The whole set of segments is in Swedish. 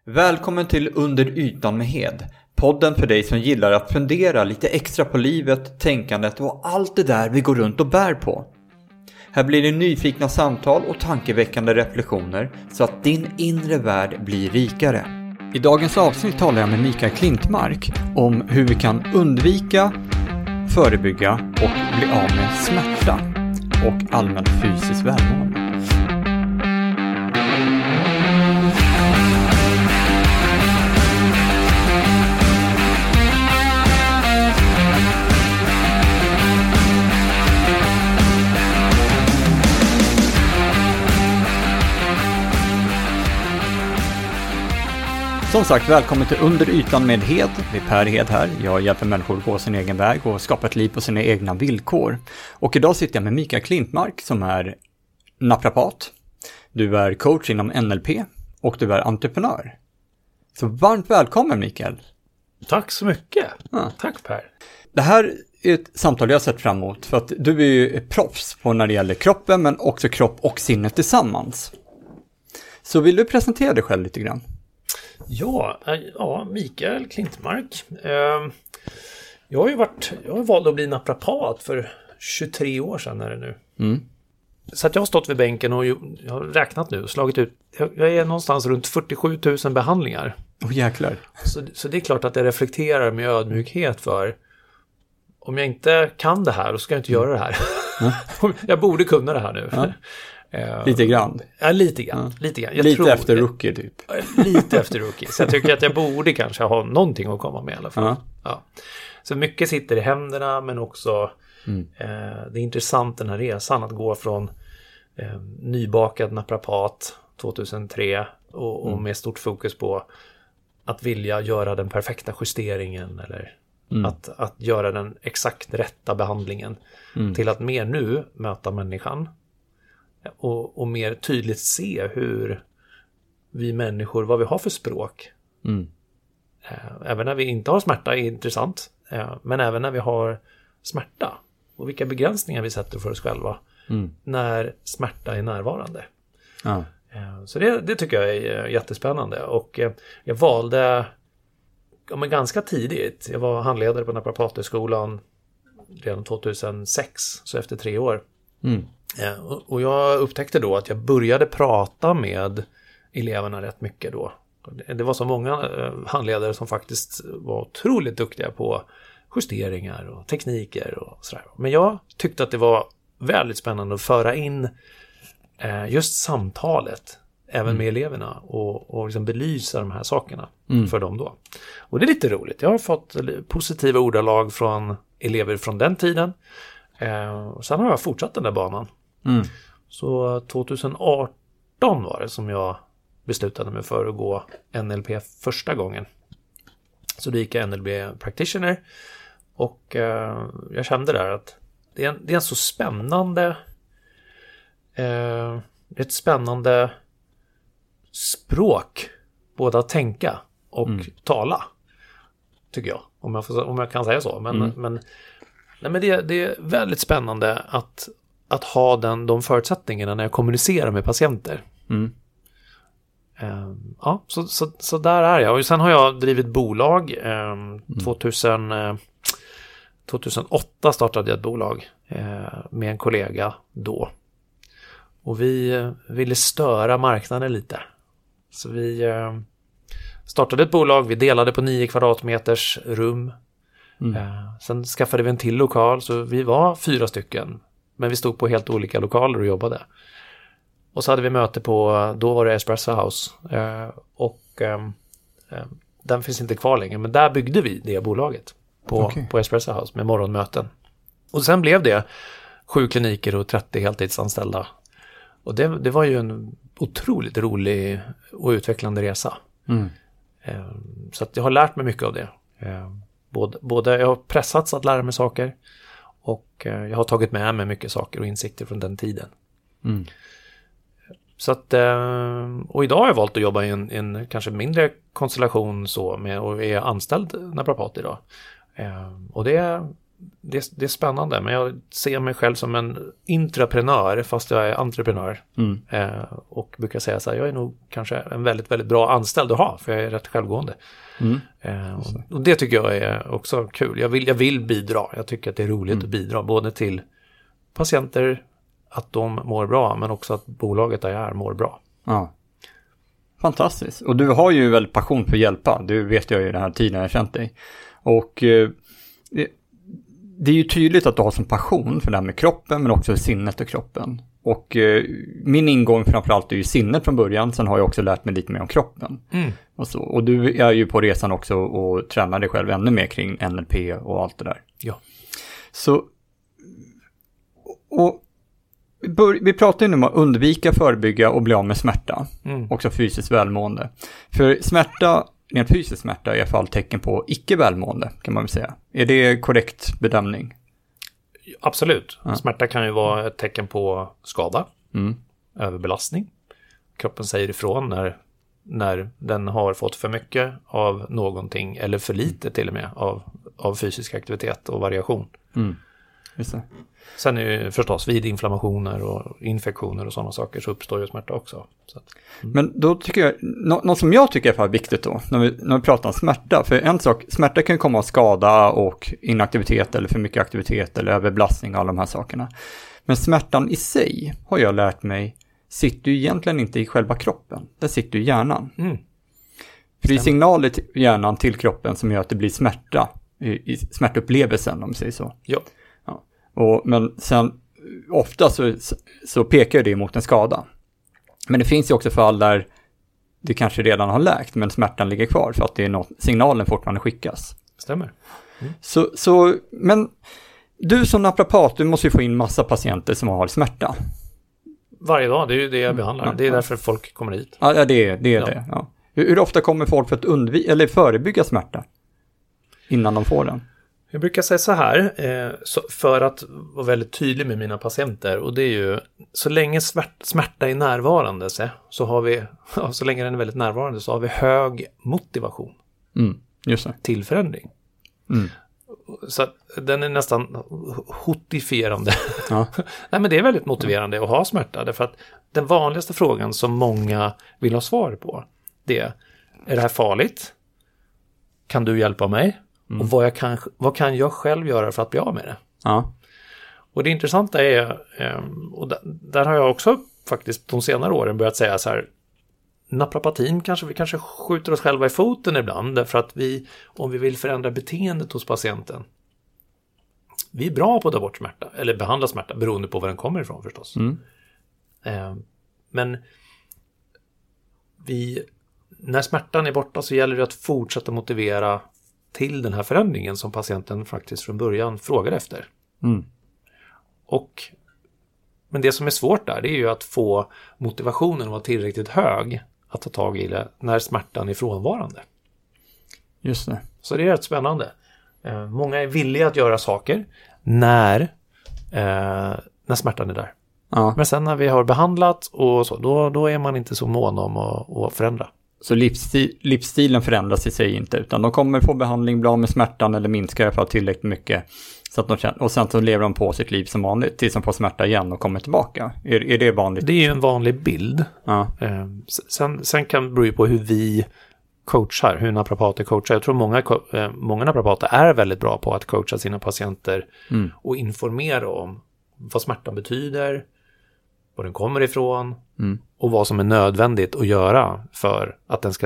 Välkommen till Under ytan med Hed. Podden för dig som gillar att fundera lite extra på livet, tänkandet och allt det där vi går runt och bär på. Här blir det nyfikna samtal och tankeväckande reflektioner så att din inre värld blir rikare. I dagens avsnitt talar jag med Mikael Klintmark om hur vi kan undvika, förebygga och bli av med smärta och allmän fysisk välmående. Som sagt, välkommen till Under ytan med Hed. Det är Per Hed här. Jag hjälper människor att gå sin egen väg och skapa ett liv på sina egna villkor. Och idag sitter jag med Mikael Klintmark som är naprapat. Du är coach inom NLP och du är entreprenör. Så varmt välkommen Mikael. Tack så mycket. Ja. Tack Per. Det här är ett samtal jag har sett fram emot för att du är ju proffs på när det gäller kroppen men också kropp och sinnet tillsammans. Så vill du presentera dig själv lite grann? Ja, Mikael Klintmark. Jag har valt att bli naprapat för 23 år sedan är det nu. Så att jag har stått vid bänken och jag har räknat nu och slagit ut. Jag är någonstans runt 47 000 behandlingar. Jäklar. Så det är klart att jag reflekterar med ödmjukhet för om jag inte kan det här, då ska jag inte göra det här. Jag borde kunna det här nu. Ja. Lite grann. Ja, lite grann. Lite efter rookie typ. Lite efter rookie. Så jag tycker att jag borde kanske ha någonting att komma med i alla fall. Ja. Så mycket sitter i händerna men också det är intressant den här resan att gå från nybakad naprapat 2003 och med stort fokus på att vilja göra den perfekta justeringen eller att göra den exakt rätta behandlingen till att mer nu möta människan och mer tydligt se hur vi människor, vad vi har för språk. Även när vi inte har smärta är intressant. Men även när vi har smärta och vilka begränsningar vi sätter för oss själva när smärta är närvarande. Så det tycker jag är jättespännande. Och jag valde ganska tidigt. Jag var handledare på Naprapathögskolan redan 2006, så efter 3 år. Och jag upptäckte då att jag började prata med eleverna rätt mycket då. Det var så många handledare som faktiskt var otroligt duktiga på justeringar och tekniker och sådär. Men jag tyckte att det var väldigt spännande att föra in just samtalet även med eleverna och liksom belysa de här sakerna för dem då. Och det är lite roligt. Jag har fått positiva ordalag från elever från den tiden. Och sen har jag fortsatt den där banan. Så 2018 var det som jag beslutade mig för att gå NLP första gången. Så då gick jag NLP practitioner. Och jag kände där att det är en så spännande ett spännande språk både att tänka och tala, tycker jag, om jag kan säga så. Men det är väldigt spännande att ha de förutsättningarna när jag kommunicerar med patienter. Så där är jag. Och sen har jag drivit bolag. 2008 startade jag ett bolag med en kollega då. Och vi ville störa marknaden lite. Så vi startade ett bolag. Vi delade på 9 kvadratmeters rum. Sen skaffade vi en till lokal. Så vi var 4 stycken. Men vi stod på helt olika lokaler och jobbade. Och så hade vi möte på, då var det Espresso House. Den finns inte kvar längre. Men där byggde vi det bolaget på Espresso House med morgonmöten. Och sen blev det 7 kliniker och 30 heltidsanställda. Och det var ju en otroligt rolig och utvecklande resa. Så att jag har lärt mig mycket av det. Både jag har pressats att lära mig saker och jag har tagit med mig mycket saker och insikter från den tiden. Så att, och idag har jag valt att jobba i en kanske mindre konstellation så med och är anställd naprapat idag. Och det det är spännande, men jag ser mig själv som en intraprenör fast jag är entreprenör. Och brukar säga så här, jag är nog kanske en väldigt, väldigt bra anställd att ha, för jag är rätt självgående. Och det tycker jag är också kul. Jag vill bidra. Jag tycker att det är roligt att bidra, både till patienter, att de mår bra, men också att bolaget där jag är mår bra. Ja. Fantastiskt. Och du har ju väl passion för att hjälpa. Du vet jag ju den här tiden jag känt dig. Och det är ju tydligt att du har som passion för det här med kroppen, men också sinnet och kroppen. Och min ingång framförallt är ju sinnet från början. Sen har jag också lärt mig lite mer om kroppen. Och du är ju på resan också och tränar dig själv ännu mer kring NLP och allt det där. Ja. Så, och vi pratar ju nu om att undvika, förebygga och bli av med smärta. Också fysiskt välmående. För smärta, rent fysisk smärta, är i alla fall tecken på icke välmående, kan man väl säga. Är det korrekt bedömning? Absolut. Ja. Smärta kan ju vara ett tecken på skada, överbelastning. Kroppen säger ifrån när den har fått för mycket av någonting, eller för lite till och med av fysisk aktivitet och variation. Just det. Sen är det förstås vid inflammationer och infektioner och sådana saker så uppstår ju smärta också. Så att, Men då tycker jag, något som jag tycker är viktigt då, när vi pratar om smärta, för en sak, smärta kan komma av skada och inaktivitet eller för mycket aktivitet eller överbelastning och alla de här sakerna. Men smärtan i sig, har jag lärt mig, sitter ju egentligen inte i själva kroppen, den sitter i hjärnan. För det är signaler till hjärnan till kroppen som gör att det blir smärta i smärtupplevelsen, om man säger så. Ja. Men sen ofta så pekar det mot en skada. Men det finns ju också fall där det kanske redan har läkt, men smärtan ligger kvar för att det är signalen fortfarande skickas. Stämmer. Men du som naprapat, du måste ju få in massa patienter som har smärta. Varje dag, det är ju det jag behandlar. Det är därför folk kommer hit. Ja, det är det. Ja. Hur ofta kommer folk för att undvika eller förebygga smärta innan de får den? Jag brukar säga så här, för att vara väldigt tydlig med mina patienter, och det är ju, så länge smärta är närvarande så har vi, så länge den är väldigt närvarande så har vi hög motivation just det. Till förändring. Så att den är nästan hotifierande. Ja. Nej, men det är väldigt motiverande att ha smärta, därför att den vanligaste frågan som många vill ha svar på, det är det här farligt? Kan du hjälpa mig? Och vad kan jag själv göra för att bli av med det? Ja. Och det intressanta är, och där har jag också faktiskt de senare åren börjat säga så här, naprapatin vi kanske skjuter oss själva i foten ibland, därför att om vi vill förändra beteendet hos patienten, vi är bra på att ta bort smärta, eller behandla smärta, beroende på var den kommer ifrån förstås. Men när smärtan är borta så gäller det att fortsätta motivera till den här förändringen som patienten faktiskt från början frågar efter. Men det som är svårt där, det är ju att få motivationen att vara tillräckligt hög att ta tag i det när smärtan är frånvarande. Just det. Så det är rätt spännande. Många är villiga att göra saker när smärtan är där. Ja. Men sen när vi har behandlat och så, då är man inte så mån om att förändra. Så livsstilen förändras i sig inte, utan de kommer få behandling, bli av med smärtan eller minska i alla fall tillräckligt mycket så att de känner, och sen så lever de på sitt liv som vanligt tills de får smärta igen och kommer tillbaka. Är det vanligt? Det är ju en vanlig bild. Ja. Sen kan det bero på hur vi coachar, hur naprapater coachar. Jag tror många naprapater är väldigt bra på att coacha sina patienter och informera om vad smärtan betyder, var den kommer ifrån och vad som är nödvändigt att göra för att den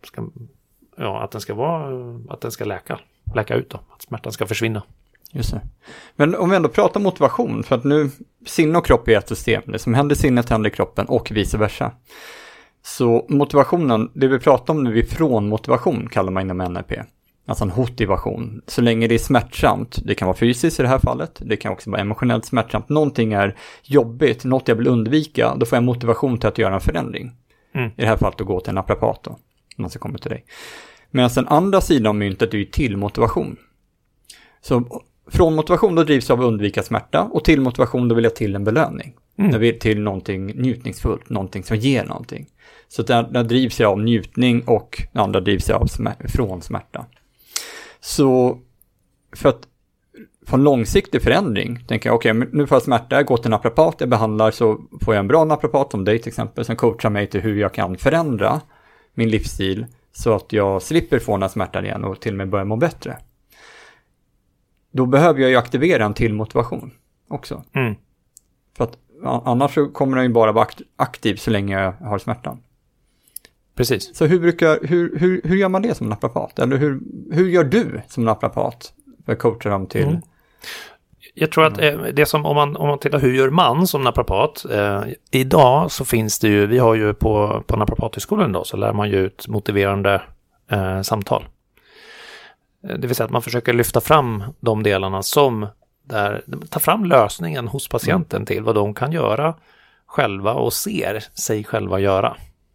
ska läka ut då, att smärtan ska försvinna. Just det. Men om vi ändå pratar motivation, för att nu sinne och kropp är ett system, det som händer i sinnet händer i kroppen och vice versa. Så motivationen, det vi pratar om nu är från motivation, kallar man inom NLP. Alltså en motivation. Så länge det är smärtsamt, det kan vara fysiskt i det här fallet, det kan också vara emotionellt smärtsamt, någonting är jobbigt, något jag vill undvika, då får jag motivation till att göra en förändring. I det här fallet att gå till en naprapat då, om man ska komma till dig. Men den andra sidan av myntet är ju till motivation. Så från motivation då drivs jag av att undvika smärta, och till motivation då vill jag till en belöning. Jag vill till någonting njutningsfullt, någonting som ger någonting. Så där drivs jag av njutning och den andra drivs jag av från smärta. Så för att få en långsiktig förändring. Tänker jag, okej, nu får jag smärta, jag går till naprapat, jag behandlar, så får jag en bra naprapat som dig till exempel, som coachar mig till hur jag kan förändra min livsstil så att jag slipper få den här smärtan igen och till och med börja må bättre. Då behöver jag ju aktivera en till motivation också. För att annars så kommer den ju bara vara aktiv så länge jag har smärtan. Precis. Så hur gör man det som naprapat? Eller hur gör du som naprapat för att coacha dem till? Jag tror att det som, om man tittar hur gör man som naprapat, idag så finns det ju, vi har ju på naprapathögskolan idag så lär man ju ut motiverande samtal. Det vill säga att man försöker lyfta fram de delarna som ta fram lösningen hos patienten till vad de kan göra själva och ser sig själva göra.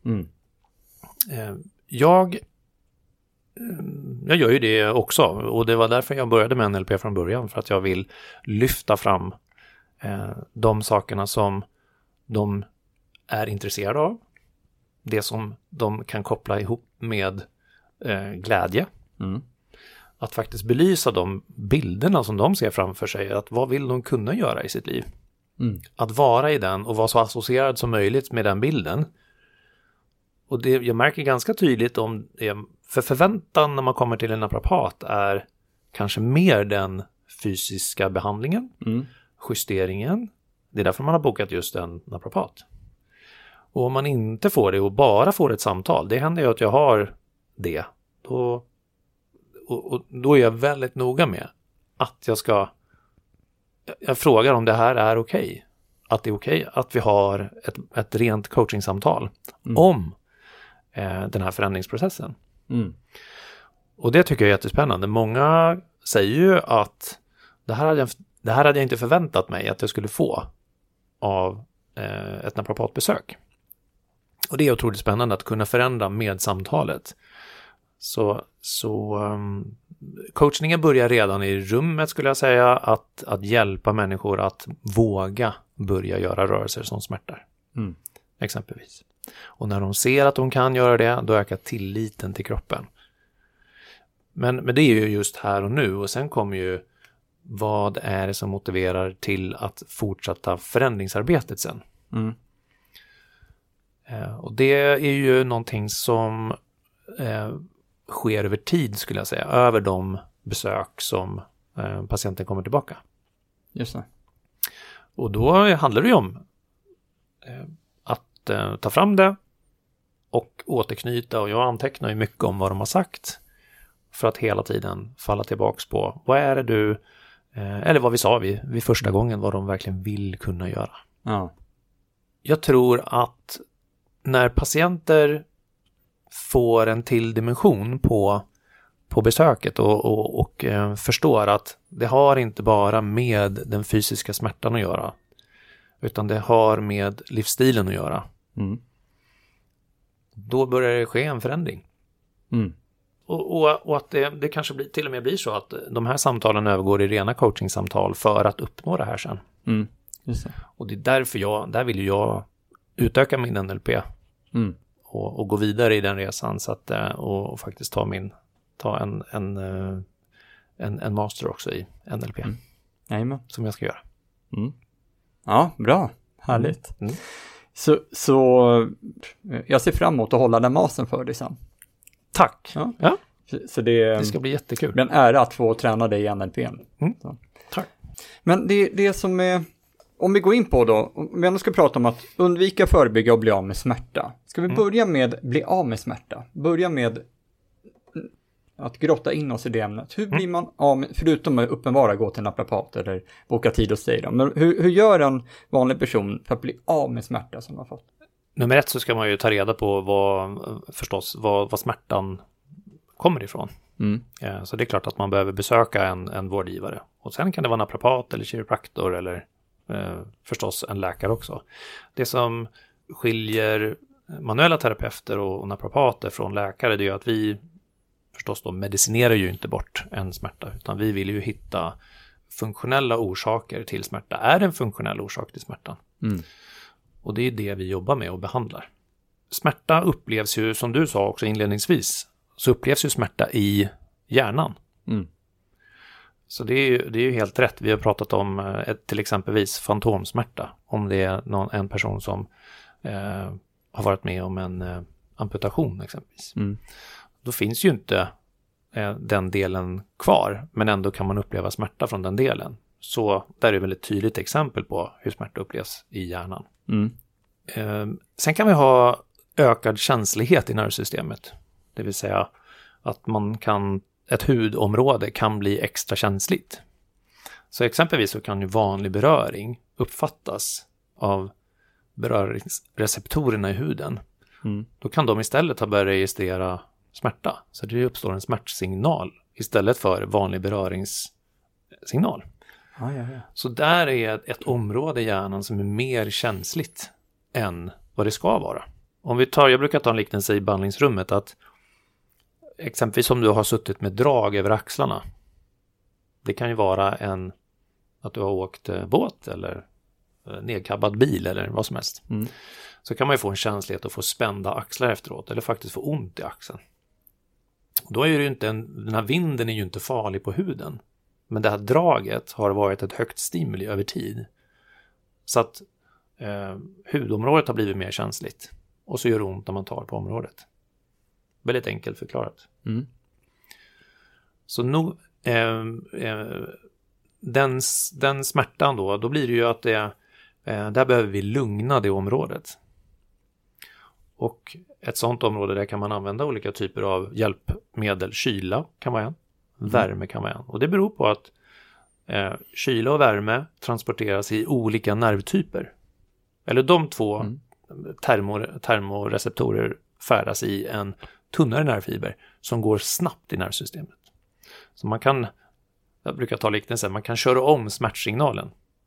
Jag gör ju det också, och det var därför jag började med NLP från början, för att jag vill lyfta fram de sakerna som de är intresserade av, det som de kan koppla ihop med glädje. Att faktiskt belysa de bilderna som de ser framför sig, att vad vill de kunna göra i sitt liv? Att vara i den och vara så associerad som möjligt med den bilden. Och det jag märker ganska tydligt om det, för förväntan när man kommer till en naprapat är kanske mer den fysiska behandlingen, justeringen. Det är därför man har bokat just en naprapat. Och om man inte får det och bara får ett samtal, det händer ju att jag har det, då är jag väldigt noga med att jag frågar om det här är okej. Att det är okej att vi har ett rent coachingsamtal om den här förändringsprocessen. Och det tycker jag är jättespännande. Många säger ju att det här hade jag inte förväntat mig att jag skulle få av ett naprapatbesök. Och det är otroligt spännande att kunna förändra med samtalet. Så coachningen börjar redan i rummet, skulle jag säga, att hjälpa människor att våga börja göra rörelser som smärtar. Exempelvis. Och när de ser att de kan göra det, då ökar tilliten till kroppen. Men det är ju just här och nu, och sen kommer ju vad är det som motiverar till att fortsätta förändringsarbetet sen. Och det är ju någonting som sker över tid, skulle jag säga, över de besök som patienten kommer tillbaka. Just det. Och då handlar det ju om att ta fram det och återknyta, och jag antecknar ju mycket om vad de har sagt för att hela tiden falla tillbaks på vad är det du, eller vad vi sa vid första gången, vad de verkligen vill kunna göra. Jag tror att när patienter får en till dimension på besöket och förstår att det har inte bara med den fysiska smärtan att göra, utan det har med livsstilen att göra. Då börjar det ske en förändring. Och att det kanske till och med blir så att de här samtalen övergår i rena coachingsamtal för att uppnå det här sen. Just det. Och det är därför där vill jag utöka min NLP och gå vidare i den resan, så att, och faktiskt ta en master också i NLP. Som jag ska göra. Ja, bra. Härligt. Så jag ser fram emot att hålla den mastern för dig sen. Tack. Ja. Så det ska bli jättekul. Det är en ära att få träna dig i NLP. Tack. Men det som är, om vi går in på då, om vi ändå ska prata om att undvika, förebygga och bli av med smärta. Ska vi börja med bli av med smärta? Börja med att grotta in oss i det ämnet. Hur blir man av med, förutom att uppenbara gå till en naprapat eller boka tid hos dig då, men hur gör en vanlig person för att bli av med smärta som man har fått? Nummer 1 så ska man ju ta reda på vad smärtan kommer ifrån. Så det är klart att man behöver besöka en vårdgivare. Och sen kan det vara naprapat eller kiropraktor eller förstås en läkare också. Det som skiljer manuella terapeuter och naprapater från läkare, det är ju att vi förstås då medicinerar ju inte bort en smärta, utan vi vill ju hitta funktionella orsaker till smärta. Är det en funktionell orsak till smärtan? Och det är det vi jobbar med och behandlar. Smärta upplevs ju, som du sa också inledningsvis, så upplevs ju smärta i hjärnan. Så det är ju helt rätt. Vi har pratat om till exempelvis fantomsmärta. Om det är en person som har varit med om en amputation exempelvis. Då finns ju inte den delen kvar, men ändå kan man uppleva smärta från den delen. Så där är väl ett tydligt exempel på hur smärta upplevs i hjärnan. Sen kan vi ha ökad känslighet i nervsystemet. Det vill säga att ett hudområde kan bli extra känsligt. Så exempelvis så kan ju vanlig beröring uppfattas av beröringsreceptorerna i huden. Då kan de istället ha börjat registrera smärta. Så det uppstår en smärtsignal istället för vanlig beröringssignal. Så där är ett område i hjärnan som är mer känsligt än vad det ska vara. Jag brukar ta en liknelse i behandlingsrummet att exempelvis om du har suttit med drag över axlarna. Det kan ju vara att du har åkt båt eller nedkabbad bil eller vad som helst. Så kan man ju få en känslighet att få spända axlar efteråt eller faktiskt få ont i axeln. Då är det ju inte den här vinden är ju inte farlig på huden. Men det här draget har varit ett högt stimuli över tid. Så att hudområdet har blivit mer känsligt. Och så gör det ont när man tar på området. Väldigt enkelt förklarat. Så nog den smärtan då blir det ju att där behöver vi lugna det området. Och ett sånt område där kan man använda olika typer av hjälpmedel. Kyla kan vara en. Värme kan vara en. Och det beror på att kyla och värme transporteras i olika nervtyper. Eller de två termoreceptorer färdas i en tunnare nervfiber som går snabbt i nervsystemet. Så jag brukar ta liknelsen, man kan köra om smärtsignalen.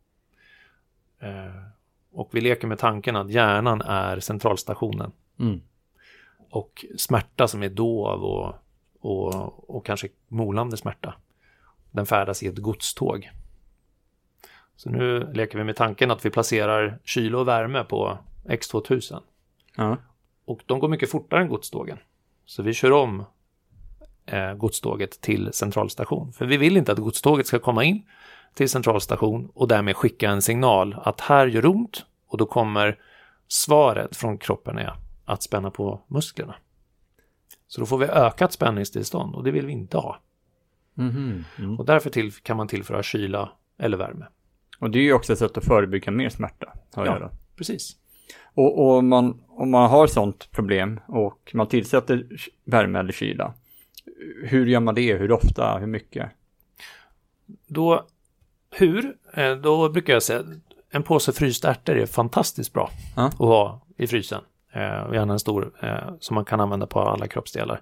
Och vi leker med tanken att hjärnan är centralstationen. Och smärta som är dov och kanske molande smärta, den färdas i ett godståg. Så nu leker vi med tanken att vi placerar kyla och värme på X2000. Och de går mycket fortare än godstågen. Så vi kör om godståget till centralstation. För vi vill inte att godståget ska komma in till centralstation och därmed skicka en signal att här gör ont. Och då kommer svaret från kroppen att spänna på musklerna. Så då får vi ökat spänningstillstånd och det vill vi inte ha. Och därför kan man tillföra kyla eller värme. Och det är ju också ett sätt att förebygga mer smärta. Ja, precis. Och om man har sånt problem och man tillsätter värme eller kyla, hur gör man det? Hur ofta? Hur mycket? Då brukar jag säga en påse frysta ärtor är fantastiskt bra att ha i frysen. Och gärna en stor som man kan använda på alla kroppsdelar.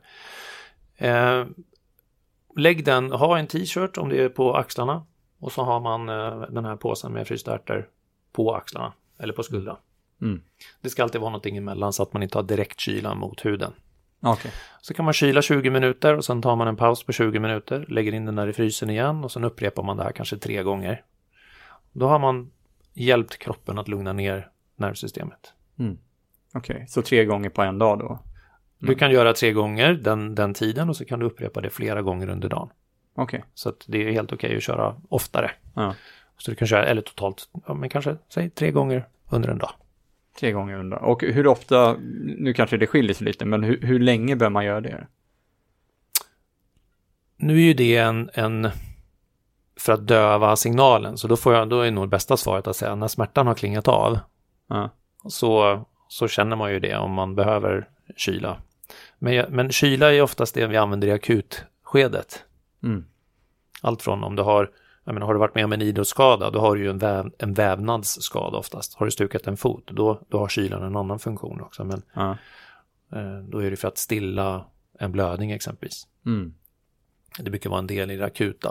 Lägg den, ha en t-shirt om det är på axlarna. Och så har man den här påsen med frysta ärtor på axlarna eller på skulderna. Det ska alltid vara någonting emellan så att man inte har direkt kyla mot huden. Så kan man kyla 20 minuter och sen tar man en paus på 20 minuter. Lägger in den där i frysen igen och sen upprepar man det här kanske 3 gånger. Då har man hjälpt kroppen att lugna ner nervsystemet. Så 3 gånger på en dag då? Du kan göra 3 gånger den tiden och så kan du upprepa det flera gånger under dagen. Så att det är helt okej att köra oftare. Så du kan köra, eller totalt, men kanske säg 3 gånger under en dag. 3 gånger under. Och hur ofta, nu kanske det skiljer sig lite, men hur länge bör man göra det? Nu är ju det en för att döva signalen. Så då är nog det bästa svaret att säga när smärtan har klingat av. Så känner man ju det om man behöver kyla. Men kyla är oftast det vi använder i akutskedet. Allt från om du har du varit med om en idrottsskada, då har du ju en vävnadsskada oftast. Har du stukat en fot, då har kylan en annan funktion också. Men då är det för att stilla en blödning exempelvis. Det brukar vara en del i det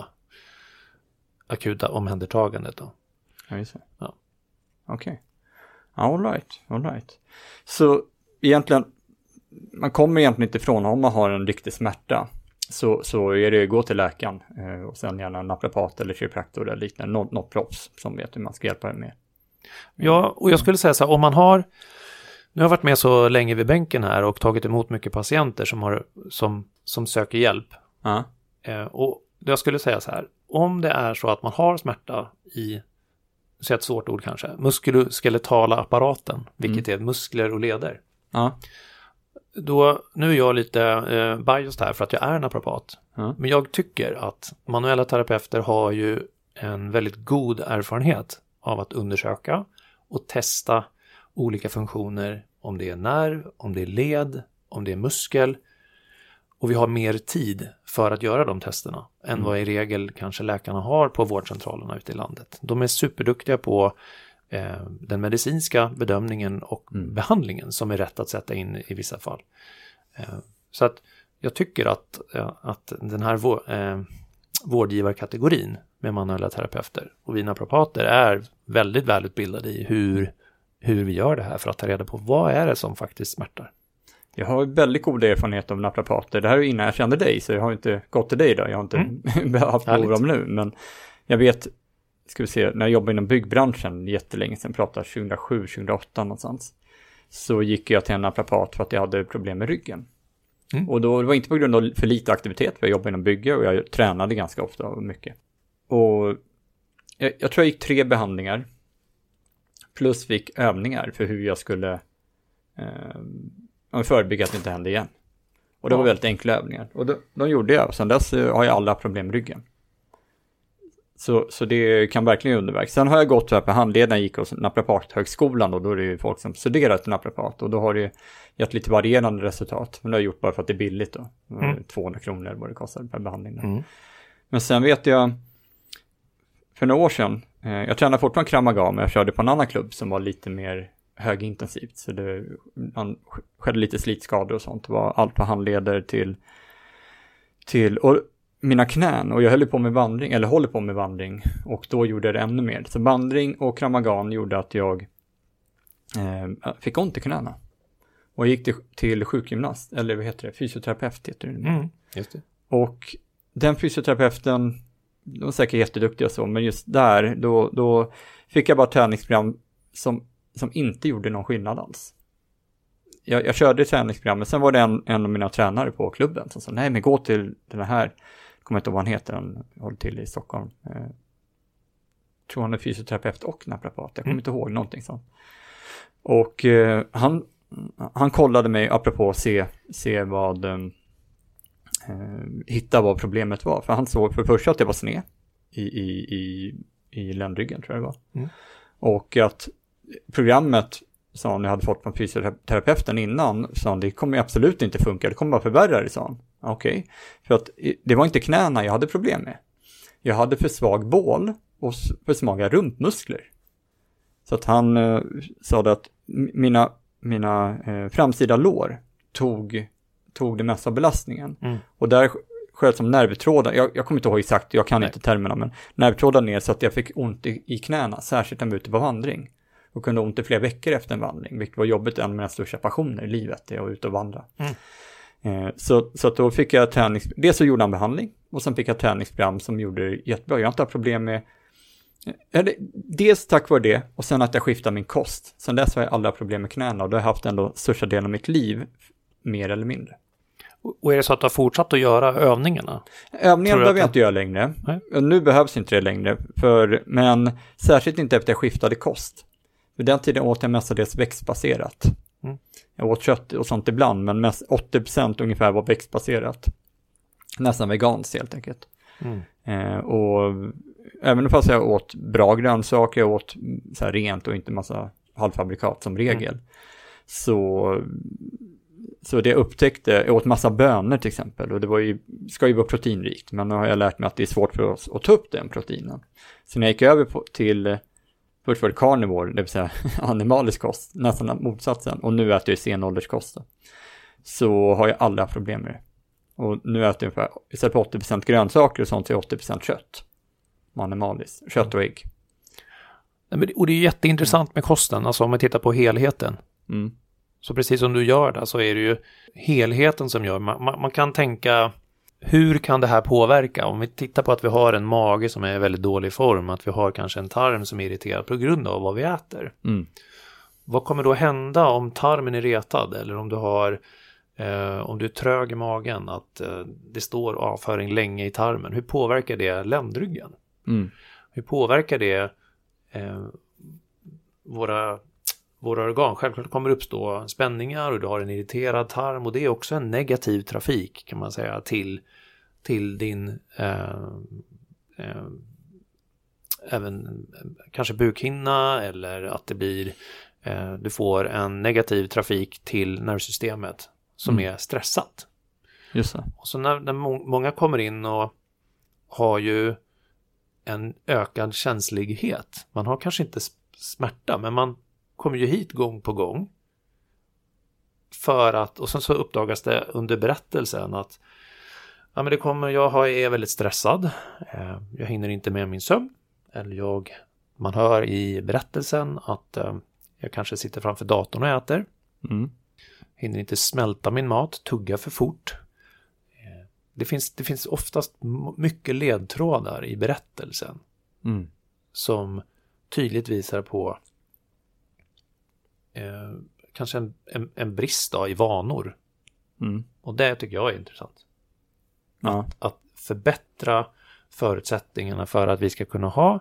akuta omhändertagandet då. Okej. All right. Så egentligen, man kommer egentligen inte ifrån om man har en riktig smärta. Så är det att gå till läkaren och sen gärna en naprapat eller kiropraktor eller liknande, något proffs som vet hur man ska hjälpa dig med. Ja, och jag skulle säga så här, om man har, nu har jag varit med så länge vid bänken här och tagit emot mycket patienter som söker hjälp. Och jag skulle säga så här, om det är så att man har smärta i, så ett svårt ord kanske, muskuloskeletala apparaten, vilket är muskler och leder. Ja. Då, nu är jag lite biased här för att jag är naprapat. Men jag tycker att manuella terapeuter har ju en väldigt god erfarenhet av att undersöka och testa olika funktioner, om det är nerv, om det är led, om det är muskel. Och vi har mer tid för att göra de testerna än vad i regel kanske läkarna har på vårdcentralerna ute i landet. De är superduktiga på den medicinska bedömningen och behandlingen som är rätt att sätta in i vissa fall. Så att jag tycker att den här vårdgivarkategorin med manuella terapeuter och vi naprapater är väldigt välutbildade i hur vi gör det här för att ta reda på vad är det som faktiskt smärtar. Jag har väldigt god erfarenhet av naprapater. Det här är innan jag kände dig, så jag har inte gått till dig då. Jag har inte haft behov av nu. Men jag vet, ska vi se, när jag jobbade inom byggbranschen jättelänge sedan, pratade 2007-2008 någonstans. Så gick jag till en naprapat för att jag hade problem med ryggen. Och då det var inte på grund av för lite aktivitet, för jag jobbade inom bygge och jag tränade ganska ofta och mycket. Och jag tror jag gick 3 behandlingar. Plus fick övningar för hur jag skulle förebygga att det inte hände igen. Och det var väldigt enkla övningar. Och de gjorde jag. Och sen dess har jag alla problem med ryggen. Så det kan verkligen underverka. Sen har jag gått här på handledaren, gick hos naprapathögskolan. Och då är det ju folk som studerar till naprapat. Och då har det gett lite varierande resultat. Men det har jag gjort bara för att det är billigt då. 200 kronor vad det kostar per behandling. Men sen vet jag, för några år sedan, jag tränade fortfarande Krav Maga, men jag körde på en annan klubb som var lite mer högintensivt. Så det skedde lite slitskador och sånt. Det var allt på handleder till och mina knän. Och jag höll på med vandring, eller håller på med vandring. Och då gjorde jag det ännu mer. Så vandring och Krav Maga gjorde att jag fick ont i knäna. Och gick till sjukgymnast, eller vad heter det? Fysioterapeut heter det. Just det. Och den fysioterapeuten, de var säkert jätteduktiga så, men just där, då fick jag bara träningsprogram som inte gjorde någon skillnad alls. Jag körde träningsprogrammet, sen var det en av mina tränare på klubben som sa, nej men gå till den här, kommer inte ihåg vad han heter, han håller till i Stockholm. Tror han är fysioterapeut och naprapat, jag kommer inte ihåg någonting sånt. Och han kollade mig apropå se vad hitta vad problemet var. För han såg för det första att det var sned i ländryggen, tror jag det var. Och att programmet som jag hade fått från fysioterapeuten innan, sa han, det kommer absolut inte funka, det kommer bara förvärra det, sa han. Okej. För att det var inte knäna jag hade problem med. Jag hade för svag bål och för svaga rumpmuskler. Så att han sa att mina framsida lår tog det mesta av belastningen. Och där sköt som nervtrådar, jag kommer inte ihåg exakt, jag kan inte termerna, men nervtrådar ner så att jag fick ont i knäna, särskilt när jag var ute på vandring. Och kunde ont i flera veckor efter en vandring, vilket var jobbigt, en av mina största passioner i livet, det är att ut och vandra. Så att då fick jag dels så gjorde han behandling, och sen fick jag träningsprogram som gjorde det jättebra. Jag har inte haft problem med, dels tack vare det, och sen att jag skiftade min kost. Sen dess har jag alla problem med knäna, och då har jag haft ändå största delen av mitt liv, mer eller mindre. Och är det så att du har fortsatt att göra övningarna? Övningarna behöver jag inte göra längre. Nej. Nu behövs inte det längre. Men särskilt inte efter jag skiftade kost. För den tiden åt jag mestadels växtbaserat. Jag åt kött och sånt ibland, men mest 80% ungefär var växtbaserat. Nästan veganskt helt enkelt. Och även fast jag åt bra grönsaker, jag åt så här rent och inte massa halvfabrikat som regel. Så det jag upptäckte, jag åt massa bönor till exempel, och det ska ju vara proteinrikt, men nu har jag lärt mig att det är svårt för oss att ta upp den proteinen. Så när jag gick över till först var det carnivore, det vill säga animalisk kost, nästan motsatsen, och nu äter jag senålderskost, så har jag alla problem med det. Och nu äter jag ungefär, istället för 80% grönsaker och sånt, så är 80% kött. Animaliskt, kött och ägg. Och det är jätteintressant med kosten, alltså om man tittar på helheten. Så precis som du gör det, så är det ju helheten som gör. Man kan tänka, hur kan det här påverka? Om vi tittar på att vi har en mage som är i väldigt dålig form, att vi har kanske en tarm som är irriterad på grund av vad vi äter. Vad kommer då hända om tarmen är retad? Eller om du har om du är trög i magen, att det står avföring länge i tarmen, hur påverkar det ländryggen? Hur påverkar det våra organ? Självklart kommer det uppstå spänningar och du har en irriterad tarm, och det är också en negativ trafik kan man säga till din även kanske bukhinna, eller att det blir du får en negativ trafik till nervsystemet som är stressat. Just det. Och så när många kommer in och har ju en ökad känslighet. Man har kanske inte smärta, men man kommer ju hit gång på gång. För att, och sen så uppdagas det under berättelsen att ja, men det kommer, är väldigt stressad. Jag hinner inte med min sömn. Eller man hör i berättelsen att jag kanske sitter framför datorn och äter. Hinner inte smälta min mat, tugga för fort. Det finns oftast mycket ledtrådar i berättelsen som tydligt visar på kanske en brist i vanor. Och det tycker jag är intressant. Att förbättra förutsättningarna för att vi ska kunna ha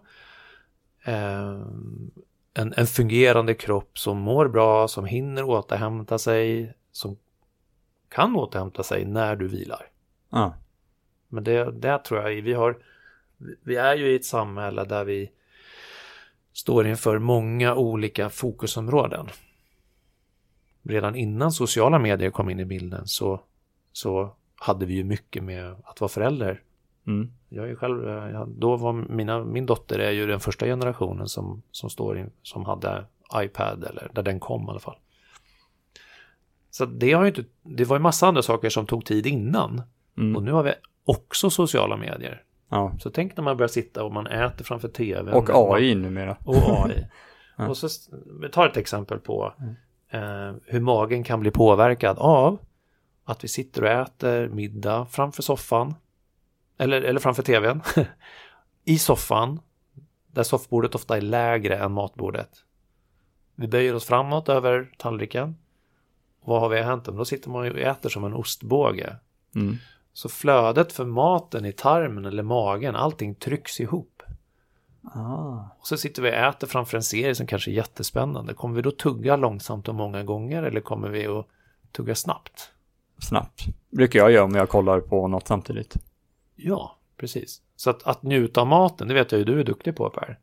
en fungerande kropp som mår bra, som hinner återhämta sig, som kan återhämta sig när du vilar. Men det tror jag vi är ju i ett samhälle där vi står inför många olika fokusområden. Redan innan sociala medier kom in i bilden så hade vi ju mycket med att vara förälder. Jag är själv, då var min dotter är ju den första generationen som hade iPad, eller där den kom i alla fall. Så det var ju massa andra saker som tog tid innan. Och nu har vi också sociala medier. Så tänk när man börjar sitta och man äter framför tv. Och AI numera. Och AI. Och så vi tar ett exempel på hur magen kan bli påverkad av att vi sitter och äter middag framför soffan. Eller framför tvn. I soffan. Där soffbordet ofta är lägre än matbordet. Vi böjer oss framåt över tallriken. Vad har vi hänt? Då sitter man och äter som en ostbåge. Så flödet för maten i tarmen eller magen, allting trycks ihop. Och så sitter vi och äter framför en serie som kanske är jättespännande. Kommer vi då tugga långsamt och många gånger, eller kommer vi att tugga snabbt? Snabbt. Brukar jag göra om jag kollar på något samtidigt. Ja, precis. Så att njuta av maten, det vet jag ju du är duktig på, Per.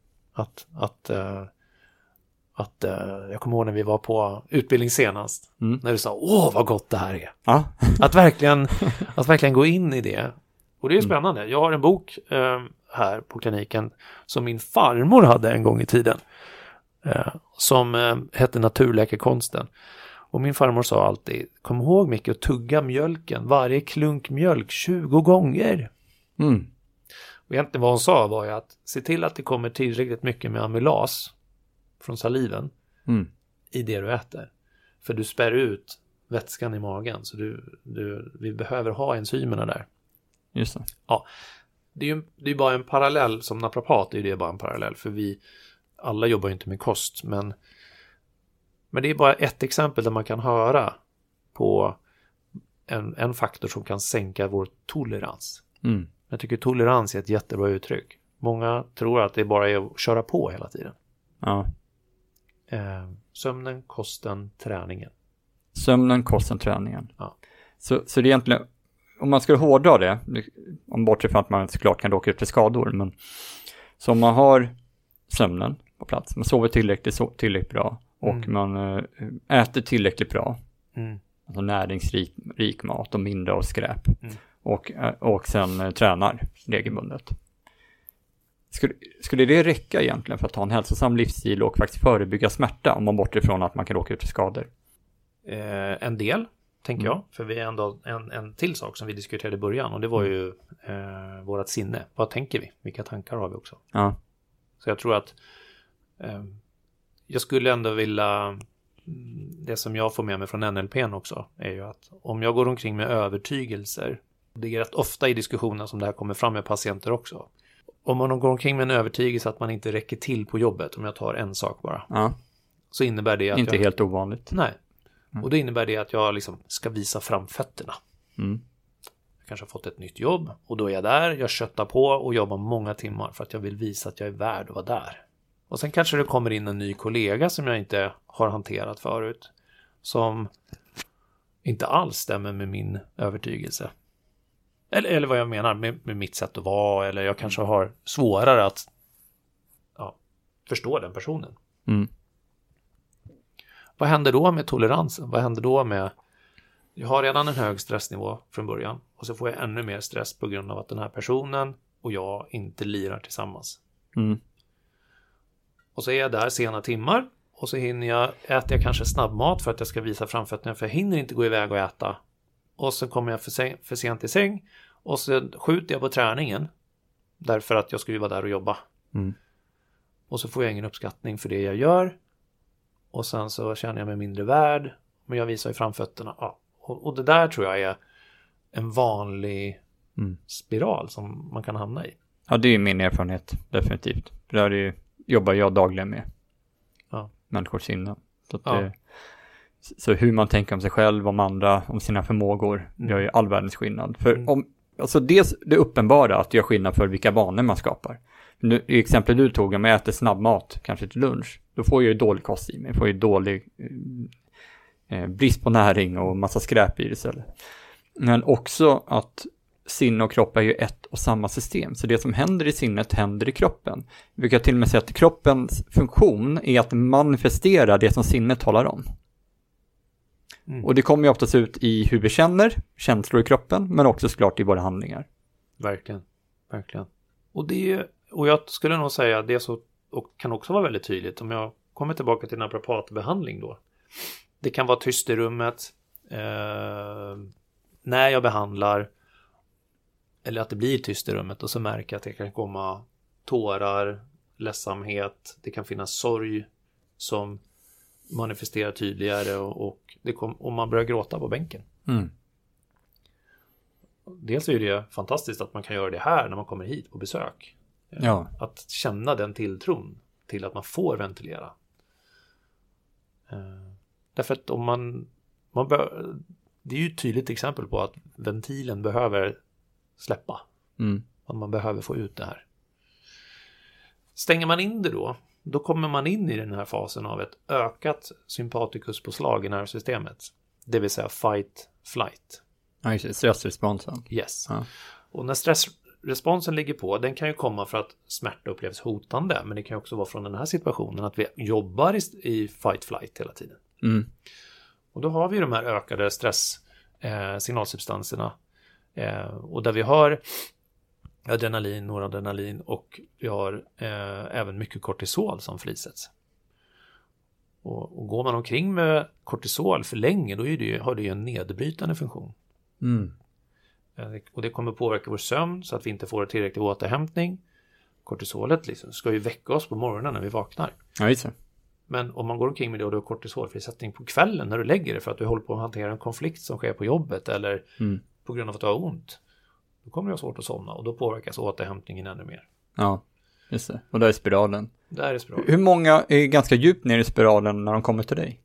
Jag kommer ihåg när vi var på utbildning senast. När du sa, vad gott det här är. Att verkligen gå in i det. Och det är spännande. Jag har en bok här på kliniken som min farmor hade en gång i tiden. Som hette Naturläkekonsten. Och min farmor sa alltid, kom ihåg Micke att tugga mjölken, varje klunk mjölk 20 gånger. Och egentligen vad hon sa var ju att se till att det kommer tillräckligt mycket med amylas från saliven i det du äter. För du spär ut vätskan i magen, så vi behöver ha enzymerna där. Just det. Ja, det är bara en parallell, som naprapat är det bara en parallell, för vi alla jobbar ju inte med kost, men det är bara ett exempel där man kan höra på en faktor som kan sänka vår tolerans. Jag tycker tolerans är ett jättebra uttryck. Många tror att det bara är att köra på hela tiden. Sömnen, kosten, träningen. Sömnen, kosten, träningen. Ja. Så det är egentligen, om man ska hårdra det, om bortsett från att man såklart kan råka ut för skador, men så om man har sömnen på plats, man sover tillräckligt bra och man äter tillräckligt bra, alltså näringsrik mat och mindre av skräp, och sen tränar regelbundet. Skulle det räcka egentligen för att ha en hälsosam livsstil och faktiskt förebygga smärta, om man bortser från att man kan råka ut för skador? En del, tänker jag. För vi är ändå en till sak som vi diskuterade i början, och det var ju vårat sinne. Vad tänker vi? Vilka tankar har vi också? Så jag tror att jag skulle ändå vilja, det som jag får med mig från NLP:n också, är ju att om jag går omkring med övertygelser, det är rätt ofta i diskussioner som det här kommer fram med patienter också. Om man går omkring med en övertygelse att man inte räcker till på jobbet, om jag tar en sak bara, så innebär det att inte helt ovanligt. Nej, Och då innebär det att jag liksom ska visa fram fötterna. Jag kanske har fått ett nytt jobb och då är jag där, jag köttar på och jobbar många timmar för att jag vill visa att jag är värd att vara där. Och sen kanske det kommer in en ny kollega som jag inte har hanterat förut, som inte alls stämmer med min övertygelse. Eller vad jag menar med mitt sätt att vara, eller jag kanske har svårare att förstå den personen. Vad händer då med toleransen? Vad händer då med... Jag har redan en hög stressnivå från början och så får jag ännu mer stress på grund av att den här personen och jag inte lirar tillsammans. Och så är jag där sena timmar och så äter jag kanske snabbmat för att jag ska visa framfötterna, för jag hinner inte gå iväg och äta. Och så kommer jag för sent i säng och så skjuter jag på träningen därför att jag ska ju vara där och jobba. Och så får jag ingen uppskattning för det jag gör. Och sen så känner jag mig mindre värd. Men jag visar ju framfötterna. Ja. Och det där tror jag är en vanlig spiral som man kan hamna i. Ja, det är min erfarenhet. Definitivt. För där jobbar jag dagligen med människors sinnen. Så hur man tänker om sig själv, om andra, om sina förmågor gör ju all världens skillnad. För alltså det uppenbara att göra skillnad för vilka vanor man skapar. Nu, i exempel du tog, om jag äter snabbmat, kanske till lunch, då får jag ju dålig kost i mig. Jag får ju dålig brist på näring och massa skräp i det istället. Men också att sinne och kropp är ju ett och samma system. Så det som händer i sinnet händer i kroppen. Vi brukar till och med säga att kroppens funktion är att manifestera det som sinnet talar om. Och det kommer ju oftast ut i hur vi känner, känslor i kroppen, men också såklart i våra handlingar. Verkligen, verkligen. Och jag skulle nog säga att det så, och kan också vara väldigt tydligt om jag kommer tillbaka till naprapatbehandling då. Det kan vara tyst i rummet när jag behandlar, eller att det blir tyst i rummet och så märker jag att det kan komma tårar, ledsamhet, det kan finnas sorg som manifesterar tydligare och man börjar gråta på bänken. Dels är det fantastiskt att man kan göra det här när man kommer hit på besök. Att känna den tilltron till att man får ventilera. Därför att om det är ju ett tydligt exempel på att ventilen behöver släppa. Att man behöver få ut det här. Stänger man in det då kommer man in i den här fasen av ett ökat sympatikuspåslag i nervsystemet. Det vill säga fight, flight. Ja, just det. Stressresponsen. Yes. Ja. Och när stressresponsen ligger på, den kan ju komma för att smärta upplevs hotande. Men det kan ju också vara från den här situationen att vi jobbar i fight, flight hela tiden. Och då har vi de här ökade signalsubstanserna. Och där vi har adrenalin, noradrenalin och vi har även mycket kortisol som frisätts. Och går man omkring med kortisol för länge då har det ju en nedbrytande funktion. Och det kommer påverka vår sömn så att vi inte får tillräcklig återhämtning. Kortisolet liksom ska ju väcka oss på morgonen när vi vaknar. Ja, just det. Men om man går omkring med det och du har kortisolfrisättning på kvällen när du lägger det för att du håller på att hantera en konflikt som sker på jobbet eller på grund av att du har ont, då kommer det vara svårt att somna och då påverkas återhämtningen ännu mer. Ja, just det. Och där är spiralen. Där är spiralen. Hur många är ganska djupt ner i spiralen när de kommer till dig?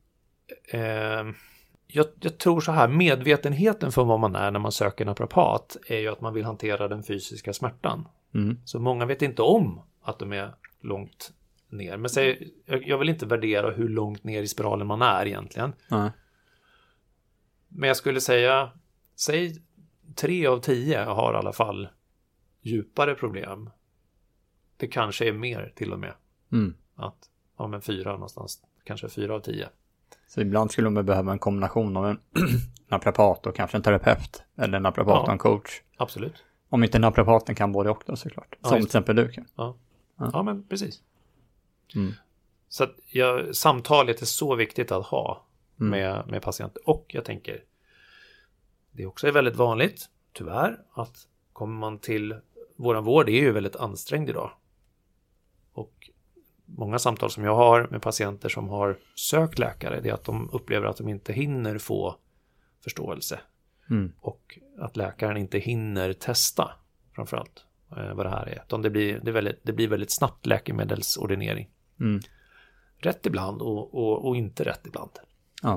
Jag tror så här, medvetenheten för vad man är när man söker naprapat är ju att man vill hantera den fysiska smärtan. Så många vet inte om att de är långt ner. Men jag vill inte värdera hur långt ner i spiralen man är egentligen. Men jag skulle säga 3 av 10 har i alla fall djupare problem. Det kanske är mer till och med. Men 4 någonstans. Kanske 4 av 10. Så ibland skulle man behöva en kombination av en naprapat och kanske en terapeut. Eller en naprapat och en coach. Absolut. Om inte naprapaten kan både och då såklart. Som till exempel du kan. Ja, men precis. Så att samtalet är så viktigt att ha med patienter. Och jag tänker, det också är väldigt vanligt, tyvärr, att kommer man till våran vård, det är ju väldigt ansträngd idag. Och många samtal som jag har med patienter som har sökt läkare, det är att de upplever att de inte hinner få förståelse. Och att läkaren inte hinner testa, framförallt, vad det här är. Utan det blir väldigt snabbt läkemedelsordinering. Rätt ibland och inte rätt ibland. Ja.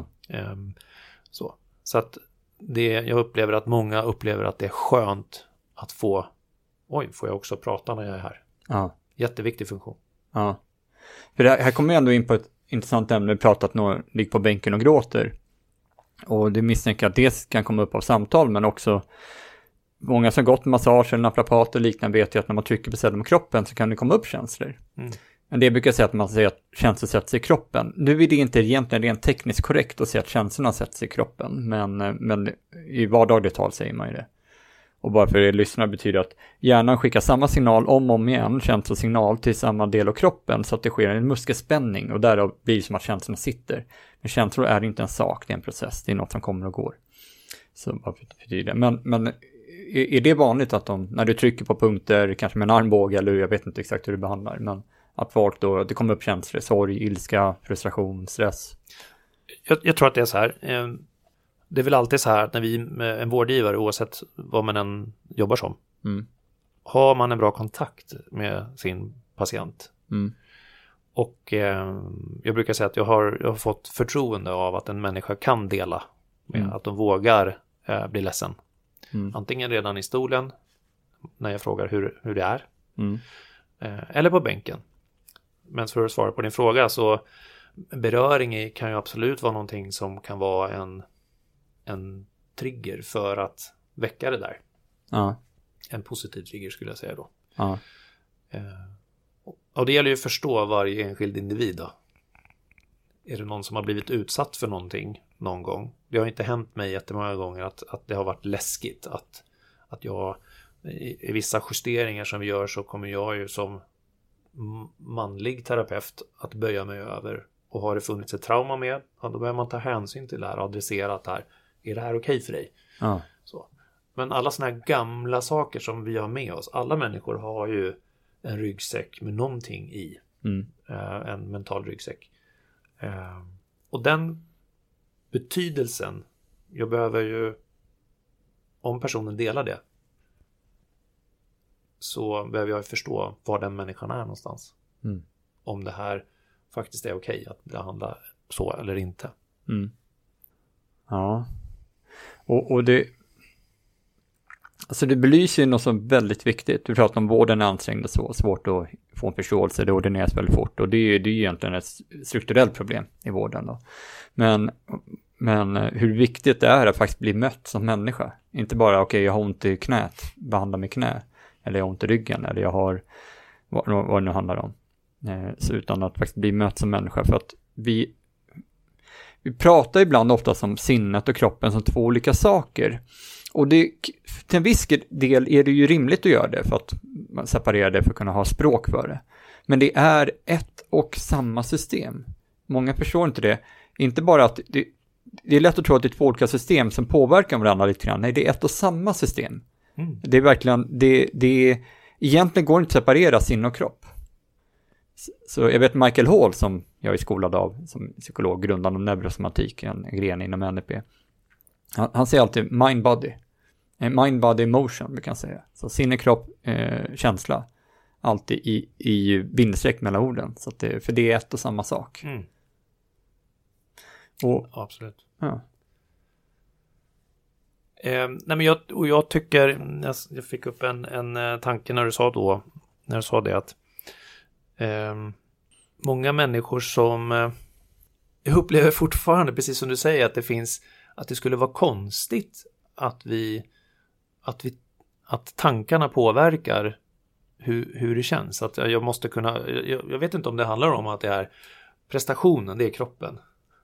Så att jag upplever att många upplever att det är skönt att får jag också prata när jag är här. Ja. Jätteviktig funktion. Ja. För här kommer jag ändå in på ett intressant ämne. Vi pratat någon ligger på bänken och gråter. Och det misstänker att det kan komma upp av samtal, men också många som gått massage eller naprapat och liknande vet ju att när man trycker på ställen med kroppen så kan det komma upp känslor. Men det brukar säga att man säger att känslor sätter sig i kroppen. Nu är det inte egentligen rent tekniskt korrekt att säga att känslorna sätter sig i kroppen, men i vardagligt tal säger man ju det. Och bara för er lyssnare betyder att hjärnan skickar samma signal om igen, känslosignal, till samma del av kroppen så att det sker en muskelspänning och därav blir det som att känslorna sitter. Men känslor är inte en sak, det är en process, det är något som kommer och går. Så vad betyder det? Men är det vanligt att när du trycker på punkter, kanske med en armbåge eller jag vet inte exakt hur du behandlar, men att folk då, det kommer upp känslor, sorg, ilska, frustration, stress? Jag tror att det är så här. Det är väl alltid så här att när vi med en vårdgivare, oavsett vad man än jobbar som, har man en bra kontakt med sin patient. Och jag brukar säga att jag har fått förtroende av att en människa kan dela med att de vågar bli ledsen. Antingen redan i stolen när jag frågar hur det är eller på bänken. Men för att svara på din fråga, så beröring kan ju absolut vara någonting som kan vara en trigger för att väcka det där. Ja. En positiv trigger skulle jag säga då. Ja. Och det gäller ju att förstå varje enskild individ då. Är det någon som har blivit utsatt för någonting någon gång? Det har inte hänt mig jättemånga gånger att det har varit läskigt. Att jag i vissa justeringar som vi gör så kommer jag ju som manlig terapeut att böja mig över. Och har det funnits ett trauma med, då behöver man ta hänsyn till det här och adressera att är det här okej för dig? Ja. Så. Men alla såna här gamla saker som vi har med oss, alla människor har ju en ryggsäck med någonting i. En mental ryggsäck. Och den betydelsen, jag behöver ju, om personen delar det, så behöver jag förstå var den människan är någonstans. Om det här faktiskt är okej att behandla så eller inte. Ja. Och det, alltså det belyser ju något som väldigt viktigt. Du pratar om vården är ansträngd och så svårt att få en förståelse. Det ordineras väldigt fort och det är egentligen ett strukturellt problem i vården då. Men hur viktigt det är att faktiskt bli mött som människa. Inte bara jag har ont i knät, behandla med knä. Eller jag har ont i ryggen eller jag har vad det nu handlar om. Så utan att faktiskt bli mött som människa. För att vi pratar ibland ofta som sinnet och kroppen som två olika saker. Och till en viss del är det ju rimligt att göra det för att man separerar det för att kunna ha språk för det. Men det är ett och samma system. Många förstår inte det. Inte bara att det är lätt att tro att det är två olika system som påverkar varandra lite grann. Nej, det är ett och samma system. Det är verkligen, egentligen går det inte att separera sinne och kropp. Så jag vet Michael Hall som jag är skolad av som psykolog, grundad om neurosomatik, en gren inom NLP. Han säger alltid mind-body. Mind-body emotion, vi kan säga. Så sinne, kropp, känsla. Alltid i bindestreck mellan orden. Så att för det är ett och samma sak. Och, absolut. Ja. Nej men jag tycker, jag fick upp en tanke när du sa det att många människor som jag upplever fortfarande, precis som du säger, att det skulle vara konstigt att tankarna påverkar hur det känns. Att jag måste kunna, jag vet inte om det handlar om att det är prestationen, det är kroppen.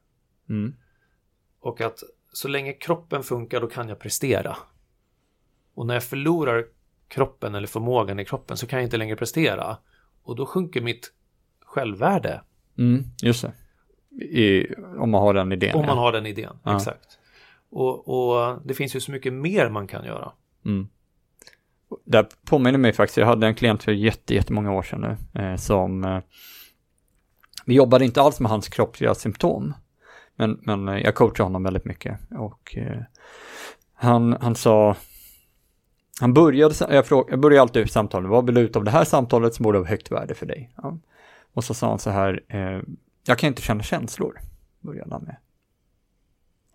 Och att så länge kroppen funkar då kan jag prestera. Och när jag förlorar kroppen eller förmågan i kroppen så kan jag inte längre prestera. Och då sjunker mitt självvärde. Just det. Om man har den idén. Om man har den idén, exakt. Och det finns ju så mycket mer man kan göra. Det påminner mig faktiskt, jag hade en klient för jättemånga år sedan nu. Som vi jobbade inte alls med hans kroppsliga symptom. Men jag coachade honom väldigt mycket. Och han sa... Jag började alltid samtalet. Vad vill du ut av det här samtalet som borde ha högt värde för dig? Ja. Och så sa han så här. Jag kan inte känna känslor. Började han med.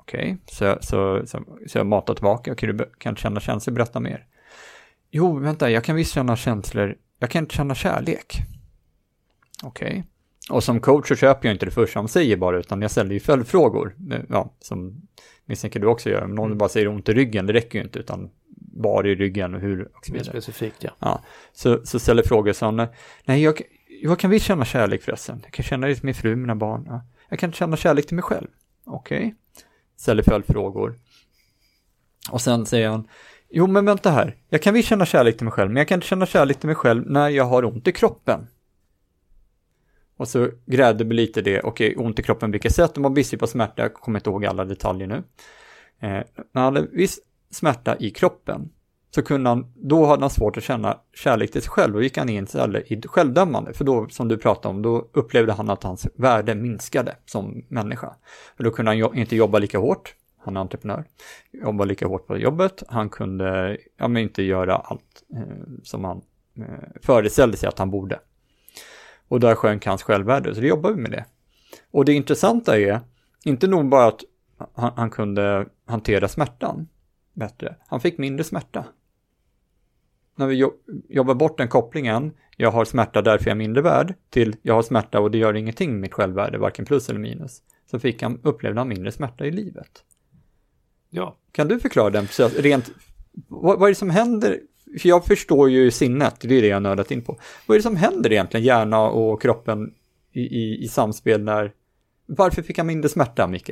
Okej. Så jag matar tillbaka. Okej, du kan känna känslor, berätta mer. Jo, vänta, jag kan visst känna känslor. Jag kan inte känna kärlek. Okej. Och som coach så köper jag inte det första de säger bara, utan jag ställer ju följdfrågor. Ja, som misstänker du också gör. Om någon bara säger ont i ryggen, det räcker ju inte, utan var i ryggen och hur och så vidare. Mer specifikt, ja. Ja, så ställer frågor som, nej, jag kan visst känna kärlek förresten. Jag kan känna det till min fru, mina barn. Ja. Jag kan känna kärlek till mig själv. Okej. Ställer följdfrågor. Och sen säger han, jo men vänta här. Jag kan visst känna kärlek till mig själv, men jag kan inte känna kärlek till mig själv när jag har ont i kroppen. Och så grävde vi lite det, okej, ont i kroppen, vilket sätt, om man visste på smärta, jag kommer inte ihåg alla detaljer nu. När han hade viss smärta i kroppen, så då hade han svårt att känna kärlek till sig själv, och gick han in i självdömande, för då, som du pratade om, då upplevde han att hans värde minskade som människa. För då kunde han inte jobba lika hårt, han är entreprenör, jobba lika hårt på jobbet, han kunde inte göra allt som han föreställde sig att han borde. Och där sjönk hans självvärde, så det jobbar vi med det. Och det intressanta är, inte nog bara att han kunde hantera smärtan bättre, han fick mindre smärta. När vi jobbar bort den kopplingen, jag har smärta därför jag är mindre värd, till jag har smärta och det gör ingenting med mitt självvärde, varken plus eller minus, så upplevde han mindre smärta i livet. Ja. Kan du förklara den rent, vad är det som händer? För jag förstår ju sinnet, det är det jag nördat in på. Vad är det som händer egentligen, hjärna och kroppen i samspel när... Varför fick han mindre smärta, Micke?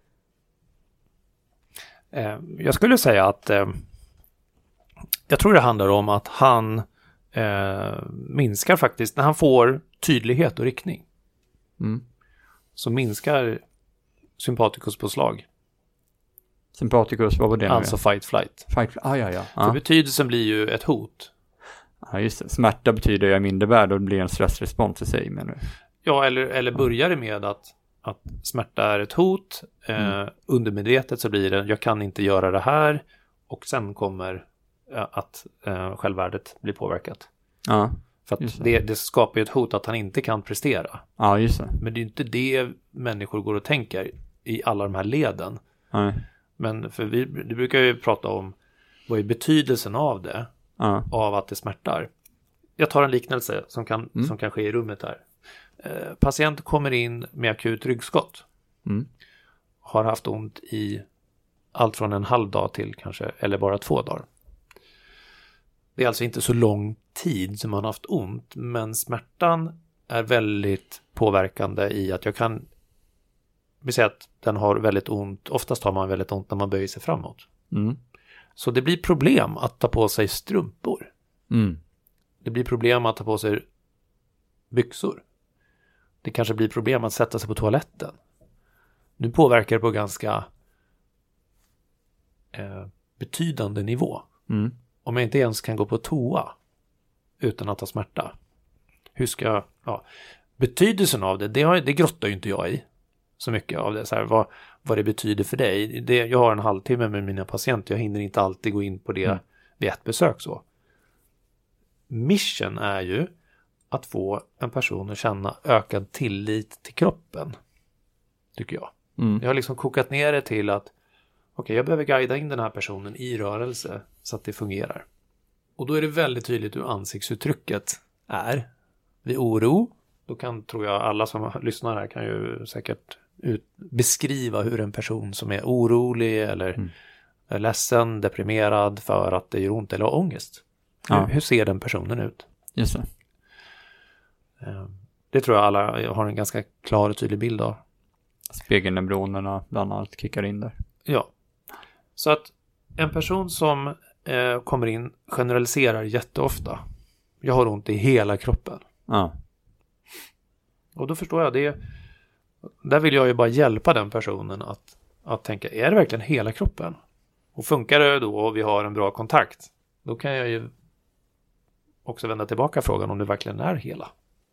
Jag skulle säga att jag tror det handlar om att han minskar faktiskt, när han får tydlighet och riktning, så minskar sympatikuspåslag. Sympatikus, vad var det? Alltså fight flight. Ja. För betydelsen blir ju ett hot. Ja, just det. Smärta betyder jag är mindre värd och det blir en stressrespons i sig, menar du? Ja, eller börjar det med att smärta är ett hot, undermedvetet så blir det, jag kan inte göra det här, och sen kommer att självvärdet blir påverkat. Ja. För att det skapar ju ett hot att han inte kan prestera. Ja, just det. Men det är ju inte det människor går och tänker i alla de här leden. Nej. Men för du brukar ju prata om vad är betydelsen av det, av att det smärtar. Jag tar en liknelse som kan ske i rummet här. Patient kommer in med akut ryggskott. Har haft ont i allt från en halv dag till kanske, eller bara 2 dagar. Det är alltså inte så lång tid som man har haft ont, men smärtan är väldigt påverkande i att jag kan... Vi säger att den har väldigt ont, oftast har man väldigt ont när man böjer sig framåt. Så det blir problem att ta på sig strumpor. Det blir problem att ta på sig byxor. Det kanske blir problem att sätta sig på toaletten. Nu påverkar det på ganska betydande nivå. Om jag inte ens kan gå på toa utan att ha smärta. Hur ska jag... Betydelsen av det grottar ju inte jag i så mycket av det. Så här, vad det betyder för dig. Jag har en halvtimme med mina patienter. Jag hinner inte alltid gå in på det vid ett besök. Så. Mission är ju att få en person att känna ökad tillit till kroppen. Tycker jag. Jag har liksom kokat ner det till att jag behöver guida in den här personen i rörelse så att det fungerar. Och då är det väldigt tydligt hur ansiktsuttrycket är. Vid oro, då tror jag alla som lyssnar här kan ju säkert beskriva hur en person som är orolig eller är ledsen, deprimerad för att det gör ont eller har ångest. Hur ser den personen ut? Just det. Det tror jag alla har en ganska klar och tydlig bild av. Spegelneuronerna bland annat kickar in där. Ja. Så att en person som kommer in generaliserar jätteofta. Jag har ont i hela kroppen. Och då förstår jag det. Där vill jag ju bara hjälpa den personen att tänka, är det verkligen hela kroppen? Och funkar det då och vi har en bra kontakt, då kan jag ju också vända tillbaka frågan om det verkligen är hela.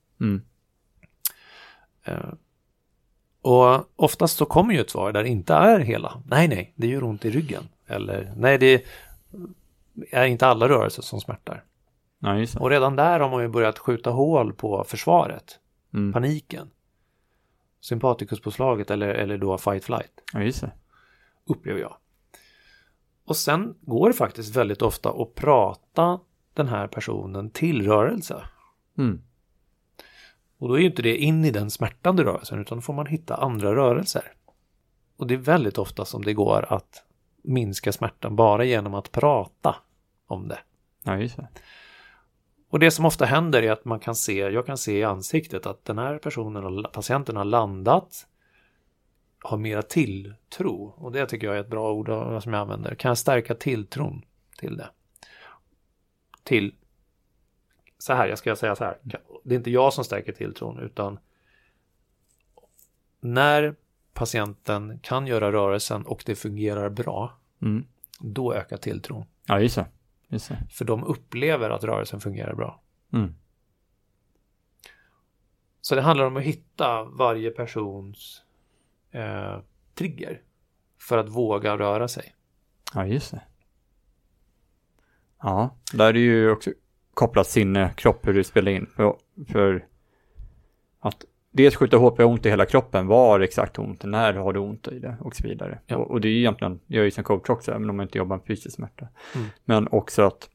Och oftast så kommer ju ett svar där det inte är hela. Nej, det gör ont i ryggen. Eller nej, det är inte alla rörelser som smärtar. Ja, och redan där har man ju börjat skjuta hål på försvaret. Paniken. Sympatikuspåslaget eller då fight flight. Ja, just det. upplever jag. Och sen går det faktiskt väldigt ofta att prata den här personen till rörelse. Och då är ju inte det in i den smärtande rörelsen, utan då får man hitta andra rörelser. Och det är väldigt ofta som det går att minska smärtan bara genom att prata om det. Ja, just det. Och det som ofta händer är att jag kan se i ansiktet att den här personen, patienten har landat, har mera tilltro. Och det tycker jag är ett bra ord som jag använder. Kan jag stärka tilltron till det? Jag ska säga så här. Det är inte jag som stärker tilltron, utan när patienten kan göra rörelsen och det fungerar bra, då ökar tilltron. Ja, just det. För de upplever att rörelsen fungerar bra. Så det handlar om att hitta varje persons trigger för att våga röra sig. Ja, just det. Ja, där är det ju också kopplat sinne, kropp, hur du spelar in. För att dels skjuta HP ont i hela kroppen, var exakt ont, när har du ont i det och så vidare. Ja. Och det är ju egentligen, jag är ju som coach också, även om man inte jobbar med fysisk smärta. Men också att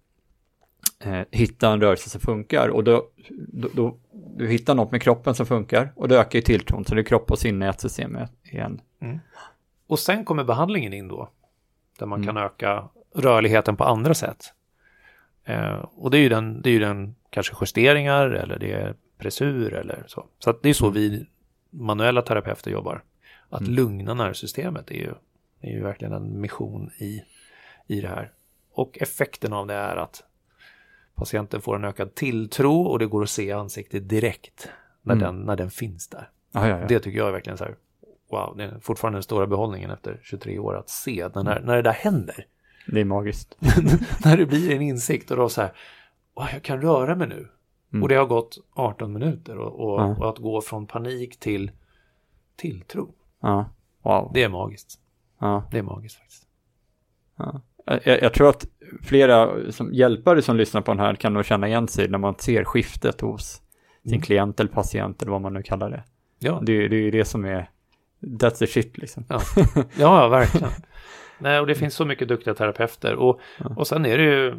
hitta en rörelse som funkar, och då du hittar något med kroppen som funkar, och då ökar ju tilltron, så det är kropp och sinne i ett system igen. Och sen kommer behandlingen in då, där man kan öka rörligheten på andra sätt. Och det är ju den kanske justeringar, eller det är pressur eller så. Så att det är så vi manuella terapeuter jobbar. Att lugna nervsystemet är ju verkligen en mission i det här. Och effekten av det är att patienten får en ökad tilltro, och det går att se i ansiktet direkt när den finns där. Ja. Det tycker jag är verkligen så här, wow, det är fortfarande den stora behållningen efter 23 år att se när det där händer. Det är magiskt. När det blir en insikt och då så här, jag kan röra mig nu. Och det har gått 18 minuter och att gå från panik till tilltro. Ja, wow. Det är magiskt. Ja. Det är magiskt faktiskt. Ja. Jag tror att flera hjälpare som lyssnar på den här kan nog känna igen sig när man ser skiftet hos sin klient eller patient eller vad man nu kallar det. Ja. Det är ju det som är that's the shit liksom. Ja, verkligen. Nej, och det finns så mycket duktiga terapeuter och sen är det ju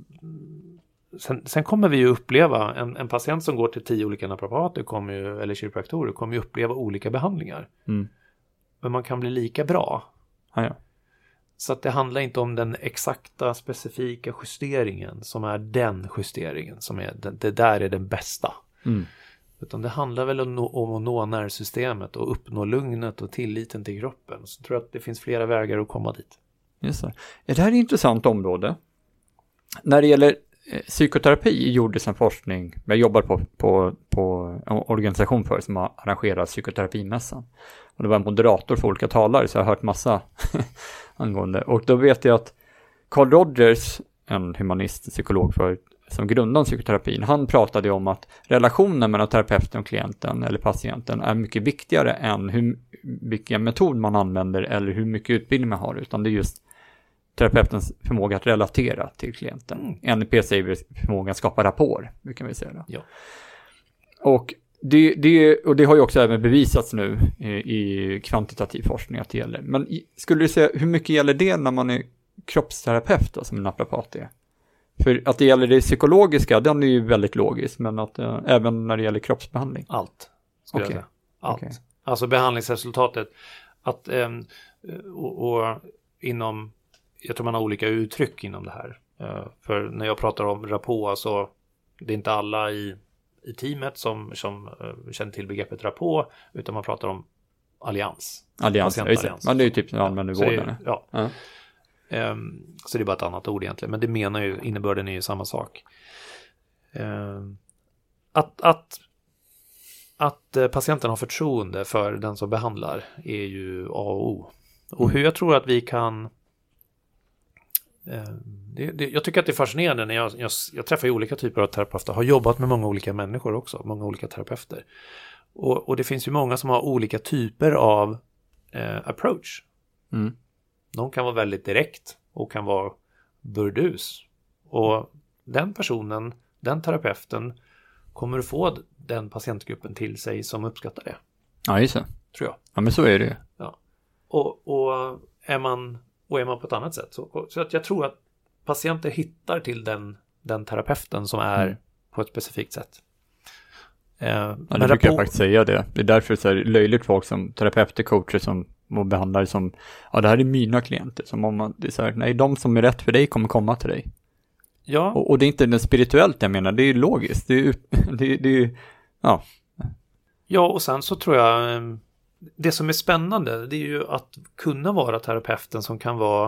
sen kommer vi ju uppleva en patient som går till 10 olika naprapater eller kiropraktorer kommer ju uppleva olika behandlingar. Men man kan bli lika bra. Ja. Så att det handlar inte om den exakta specifika justeringen som är den justeringen som är det där är den bästa. Utan det handlar väl om att nå nervsystemet och uppnå lugnet och tilliten till kroppen. Så tror jag att det finns flera vägar att komma dit. Just det. Det här är ett intressant område. När det gäller psykoterapi gjordes en forskning, jag jobbar på en organisation för som har arrangerat psykoterapimässan. Och det var en moderator för olika talare, så jag har hört massa angående. Och då vet jag att Carl Rogers, en humanist, psykolog som grundade psykoterapin, han pratade om att relationen mellan terapeuten och klienten eller patienten är mycket viktigare än vilken metod man använder eller hur mycket utbildning man har, utan det är just terapeutens förmåga att relatera till klienten. NLP säger förmåga att skapa rapport, kan vi säga då. Ja. Och det har ju också även bevisats nu i kvantitativ forskning att det gäller. Men skulle du säga, hur mycket gäller det när man är kroppsterapeut då, som en naprapat är? För att det gäller det psykologiska, den är ju väldigt logisk, men att även när det gäller kroppsbehandling. Allt, skulle jag säga. Allt. Okay. Alltså behandlingsresultatet, att och inom, jag tror man har olika uttryck inom det här. För när jag pratar om rapport, så det är inte alla i teamet som känner till begreppet rapport, utan man pratar om allians. Patientallians. Men det är ju typ använder vården. Så det är bara ett annat ord egentligen, men det menar ju, innebörden är ju samma sak. Att patienten har förtroende för den som behandlar är ju A och O. Och hur jag tror att vi kan jag tycker att det är fascinerande när jag träffar ju olika typer av terapeuter, har jobbat med många olika människor också, många olika terapeuter. Och det finns ju många som har olika typer av approach. De kan vara väldigt direkt och kan vara burdus. Och den personen, den terapeuten kommer att få den patientgruppen till sig som uppskattar det. Ja, just det. Tror jag. Ja, men så är det ju. Ja. Och är man på ett annat sätt. Så att jag tror att patienter hittar till den terapeuten som är på ett specifikt sätt. Det brukar jag faktiskt säga det. Det är därför så är löjligt folk som terapeuter, coacher som och behandlare som, det här är mina klienter. Som om man, det är så här, nej, de som är rätt för dig kommer komma till dig. Ja. Och det är inte den spirituellt jag menar, det är logiskt. Det är ja. Ja, och sen så tror jag det som är spännande, det är ju att kunna vara terapeuten som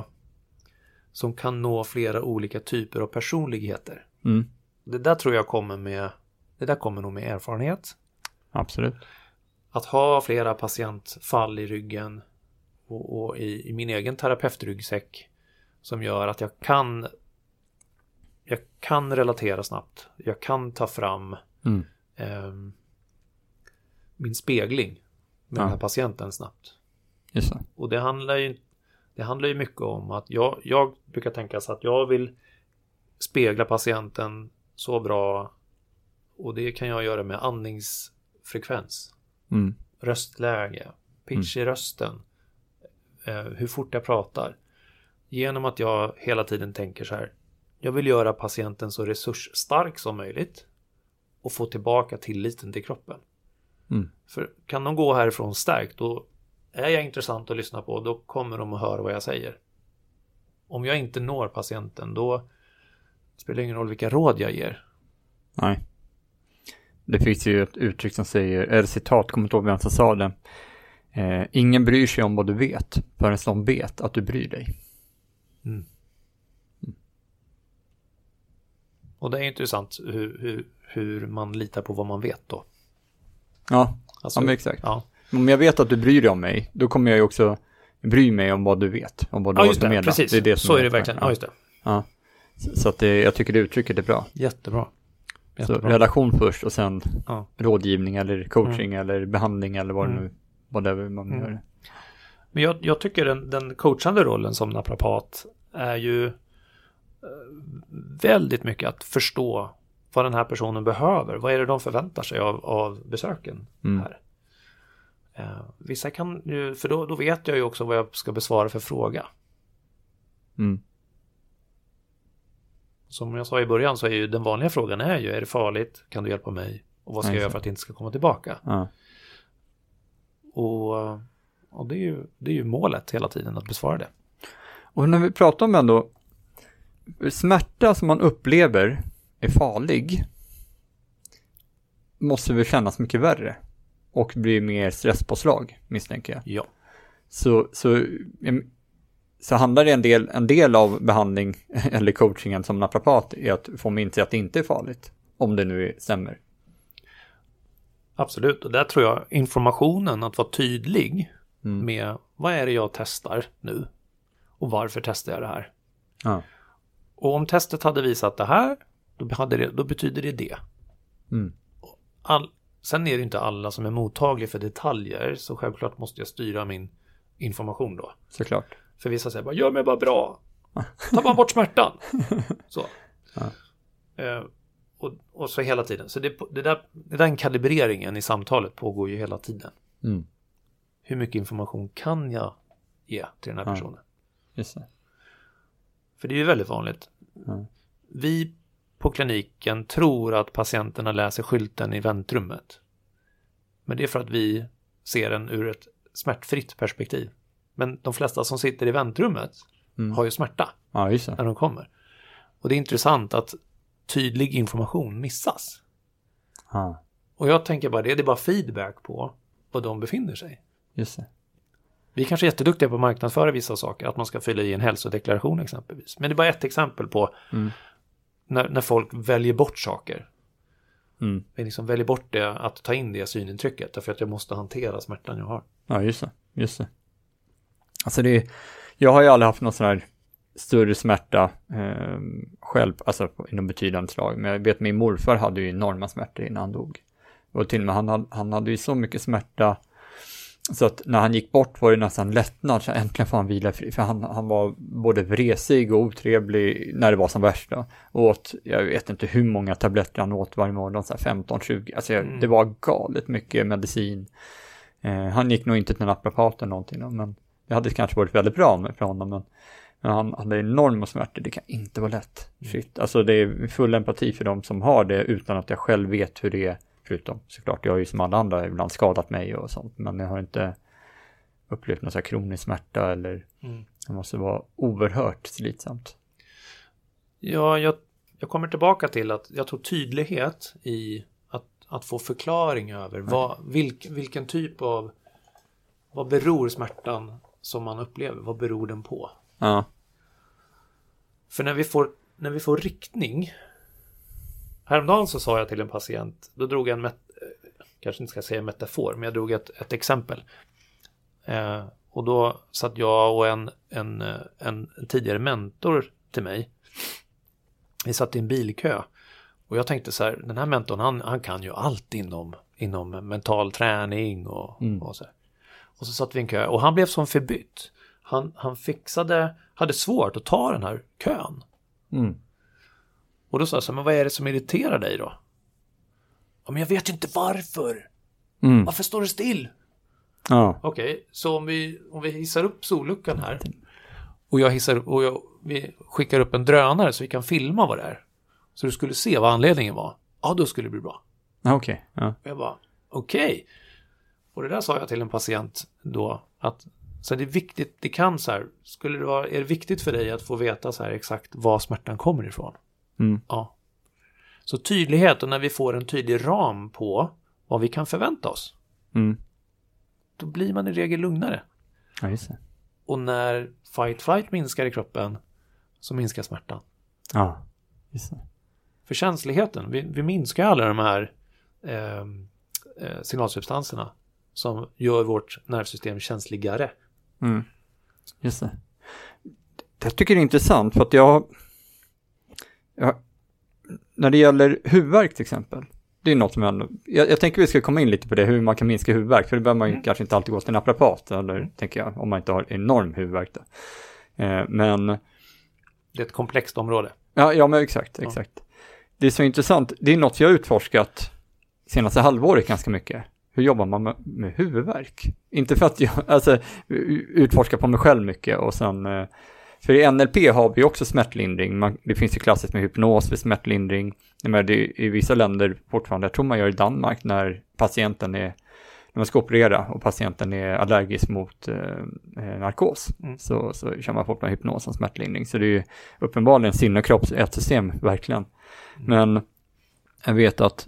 kan nå flera olika typer av personligheter. Det där tror jag kommer nog med erfarenhet. Absolut. Att ha flera patientfall i ryggen och i min egen terapeutryggsäck som gör att jag kan relatera snabbt. Jag kan ta fram min spegling med den här patienten snabbt. Just det. Och det handlar ju mycket om att jag brukar tänka så att jag vill spegla patienten så bra, och det kan jag göra med andningsfrekvens, röstläge, pitch i rösten, hur fort jag pratar, genom att jag hela tiden tänker så här: jag vill göra patienten så resursstark som möjligt och få tillbaka tilliten till kroppen. För kan de gå härifrån stärkt, då är jag intressant att lyssna på, då kommer de att höra vad jag säger. Om jag inte når patienten, då spelar det ingen roll vilka råd jag ger. Nej. Det finns ju ett uttryck som säger, eller citat, kommer inte ihåg vem som sa det. Ingen bryr sig om vad du vet förrän de vet att du bryr dig. Och det är intressant hur man litar på vad man vet då. Ja, alltså, men exakt. Ja. Om jag vet att du bryr dig om mig, då kommer jag ju också bry mig om vad du vet. Om vad du just det, precis. Det är det som så är det verkligen. Ja, just det. Ja. Så att jag tycker det uttrycket är bra. Jättebra. Så relation först och sen rådgivning eller coaching eller behandling eller vad det man gör. Men jag tycker den coachande rollen som naprapat är ju väldigt mycket att förstå vad den här personen behöver. Vad är det de förväntar sig av besöken här? Vissa kan ju, för då vet jag ju också vad jag ska besvara för fråga. Som jag sa i början, så är ju den vanliga frågan är det farligt? Kan du hjälpa mig? Och vad ska jag göra för att det inte ska komma tillbaka? Ja. Och det är ju målet hela tiden, att besvara det. Och när vi pratar om ändå smärta som man upplever är farlig, måste väl kännas mycket värre och bli mer stresspåslag, misstänker jag. Ja. Så handlar det en del av behandling eller coachingen som naprapat är att få mig inse att det inte är farligt, om det nu stämmer. Absolut, och där tror jag informationen, att vara tydlig med vad är det jag testar nu och varför testar jag det här. Ja. Och om testet hade visat det här, då betyder det det. Sen är det inte alla som är mottagliga för detaljer, så självklart måste jag styra min information då. Såklart. För vissa säger bara, gör mig bara bra. Ta bara bort smärtan. Så. Ja. Och så hela tiden. Så den kalibreringen i samtalet pågår ju hela tiden. Hur mycket information kan jag ge till den här personen? Just det. För det är ju väldigt vanligt. Vi på kliniken tror att patienterna läser skylten i väntrummet. Men det är för att vi ser den ur ett smärtfritt perspektiv. Men de flesta som sitter i väntrummet har ju smärta när de kommer. Och det är intressant att tydlig information missas. Och jag tänker bara, det är bara feedback på var de befinner sig. Just det. Vi är kanske jätteduktiga på att marknadsföra vissa saker, att man ska fylla i en hälsodeklaration exempelvis. Men det är bara ett exempel på när folk väljer bort saker. Vi liksom väljer bort det, att ta in det synintrycket, därför att jag måste hantera smärtan jag har. Ja, just det. Alltså jag har ju aldrig haft någon sån här större smärta själv, alltså inom betydande slag. Men jag vet, min morfar hade ju enorma smärtor innan han dog. Och till och med han hade ju så mycket smärta, så att när han gick bort var det nästan lättnad, så äntligen får han vila fri. För han var både vresig och otrevlig när det var som värst. Och åt, jag vet inte hur många tabletter han åt varje morgon, så 15-20. Alltså det var galet mycket medicin. Han gick nog inte till naprapaten någonting då, men Det hade kanske varit väldigt bra för honom, men han hade enorma smärtor. Det kan inte vara lätt. Shit. Alltså det är full empati för de som har det utan att jag själv vet hur det är. Förutom såklart, jag har ju som alla andra ibland skadat mig och sånt. Men jag har inte upplevt någon så här kronisk smärta eller det måste vara oerhört slitsamt. Ja, jag kommer tillbaka till att jag tror tydlighet i att få förklaring över vilken typ av, vad beror smärtan som man upplever, vad beror den på? Ja. För när vi får riktning, häromdagen så sa jag till en patient, då drog jag kanske inte ska säga metafor, men jag drog ett exempel. Och då satt jag och en tidigare mentor till mig, vi satt i en bilkö. Och jag tänkte så här, den här mentorn han kan ju allt inom mental träning och så här. Och så satt vi i en kö och han blev som förbytt. Han hade svårt att ta den här kön. Och då sa jag så här, men vad är det som irriterar dig då? Ja, men jag vet inte varför. Varför står det still? Ja. Okej, så om vi hissar upp solluckan här och vi skickar upp en drönare så vi kan filma vad det är. Så du skulle se vad anledningen var. Ja, då skulle det bli bra. Okej. Ja. Jag bara, okej. Och det där sa jag till en patient då, att så det är viktigt, det kan så här, är det viktigt för dig att få veta så här exakt var smärtan kommer ifrån? Ja. Så tydlighet, och när vi får en tydlig ram på vad vi kan förvänta oss, då blir man i regel lugnare. Ja, just det. Och när fight minskar i kroppen så minskar smärtan. Ja, just det. För känsligheten, vi minskar alla de här signalsubstanserna som gör vårt nervsystem känsligare. Just det. Jag tycker det är intressant för att jag när det gäller huvudvärk till exempel, det är något som jag tänker vi ska komma in lite på det, hur man kan minska huvudvärk, för det behöver man ju kanske inte alltid gå till en naprapat, eller tänker jag, om man inte har enorm huvudvärk då. Men det är ett komplext område. Ja, men exakt. Det är så intressant, det är något jag har utforskat senaste halvåret ganska mycket. Hur jobbar man med huvudvärk? Inte för att jag utforskar på mig själv mycket och sen för i NLP har vi också smärtlindring. Det finns ju klassiskt med hypnos för smärtlindring. Men det är i vissa länder fortfarande, jag tror man gör i Danmark när man ska operera och patienten är allergisk mot narkos. Så kör man fortfarande hypnos som smärtlindring. Så det är ju uppenbarligen sinne och kropps ett system, verkligen. Men jag vet att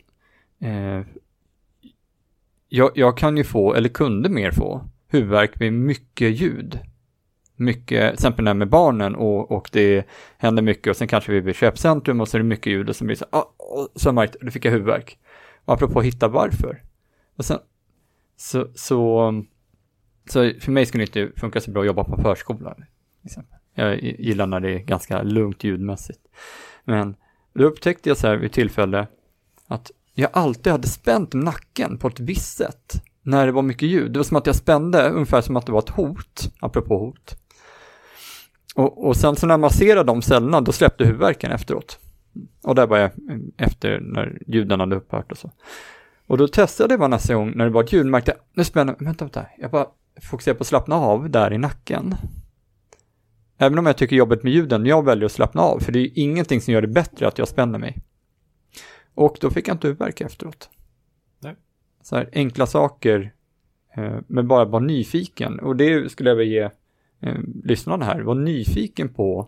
jag kan ju få, eller kunde mer få, huvudvärk med mycket ljud. Mycket, till exempel när med barnen och det händer mycket och sen kanske vi är vid köpcentrum och så är det mycket ljud och så blir det så märkt, då fick jag huvudvärk. Och apropå hitta varför. Och sen så för mig skulle det inte funka så bra att jobba på förskolan. Jag gillar när det är ganska lugnt ljudmässigt. Men då upptäckte jag så här vid tillfälle att jag alltid hade spänt nacken på ett visst sätt när det var mycket ljud. Det var som att jag spände ungefär som att det var ett hot, apropå hot. Och sen så när jag masserade de cellerna, då släppte huvudvärken efteråt. Och där var jag efter när ljuden hade upphört och så. Och då testade jag nästa gång när det var ett ljud, märkte jag, nu spänner vänta. Jag bara fokuserar på att slappna av där i nacken. Även om jag tycker jobbet med ljuden, jag väljer att slappna av. För det är ingenting som gör det bättre att jag spänner mig. Och då fick jag inte huvudvärk efteråt. Nej. Så här enkla saker, men bara vara nyfiken. Och det skulle jag vilja ge lyssnarna här. Var nyfiken på.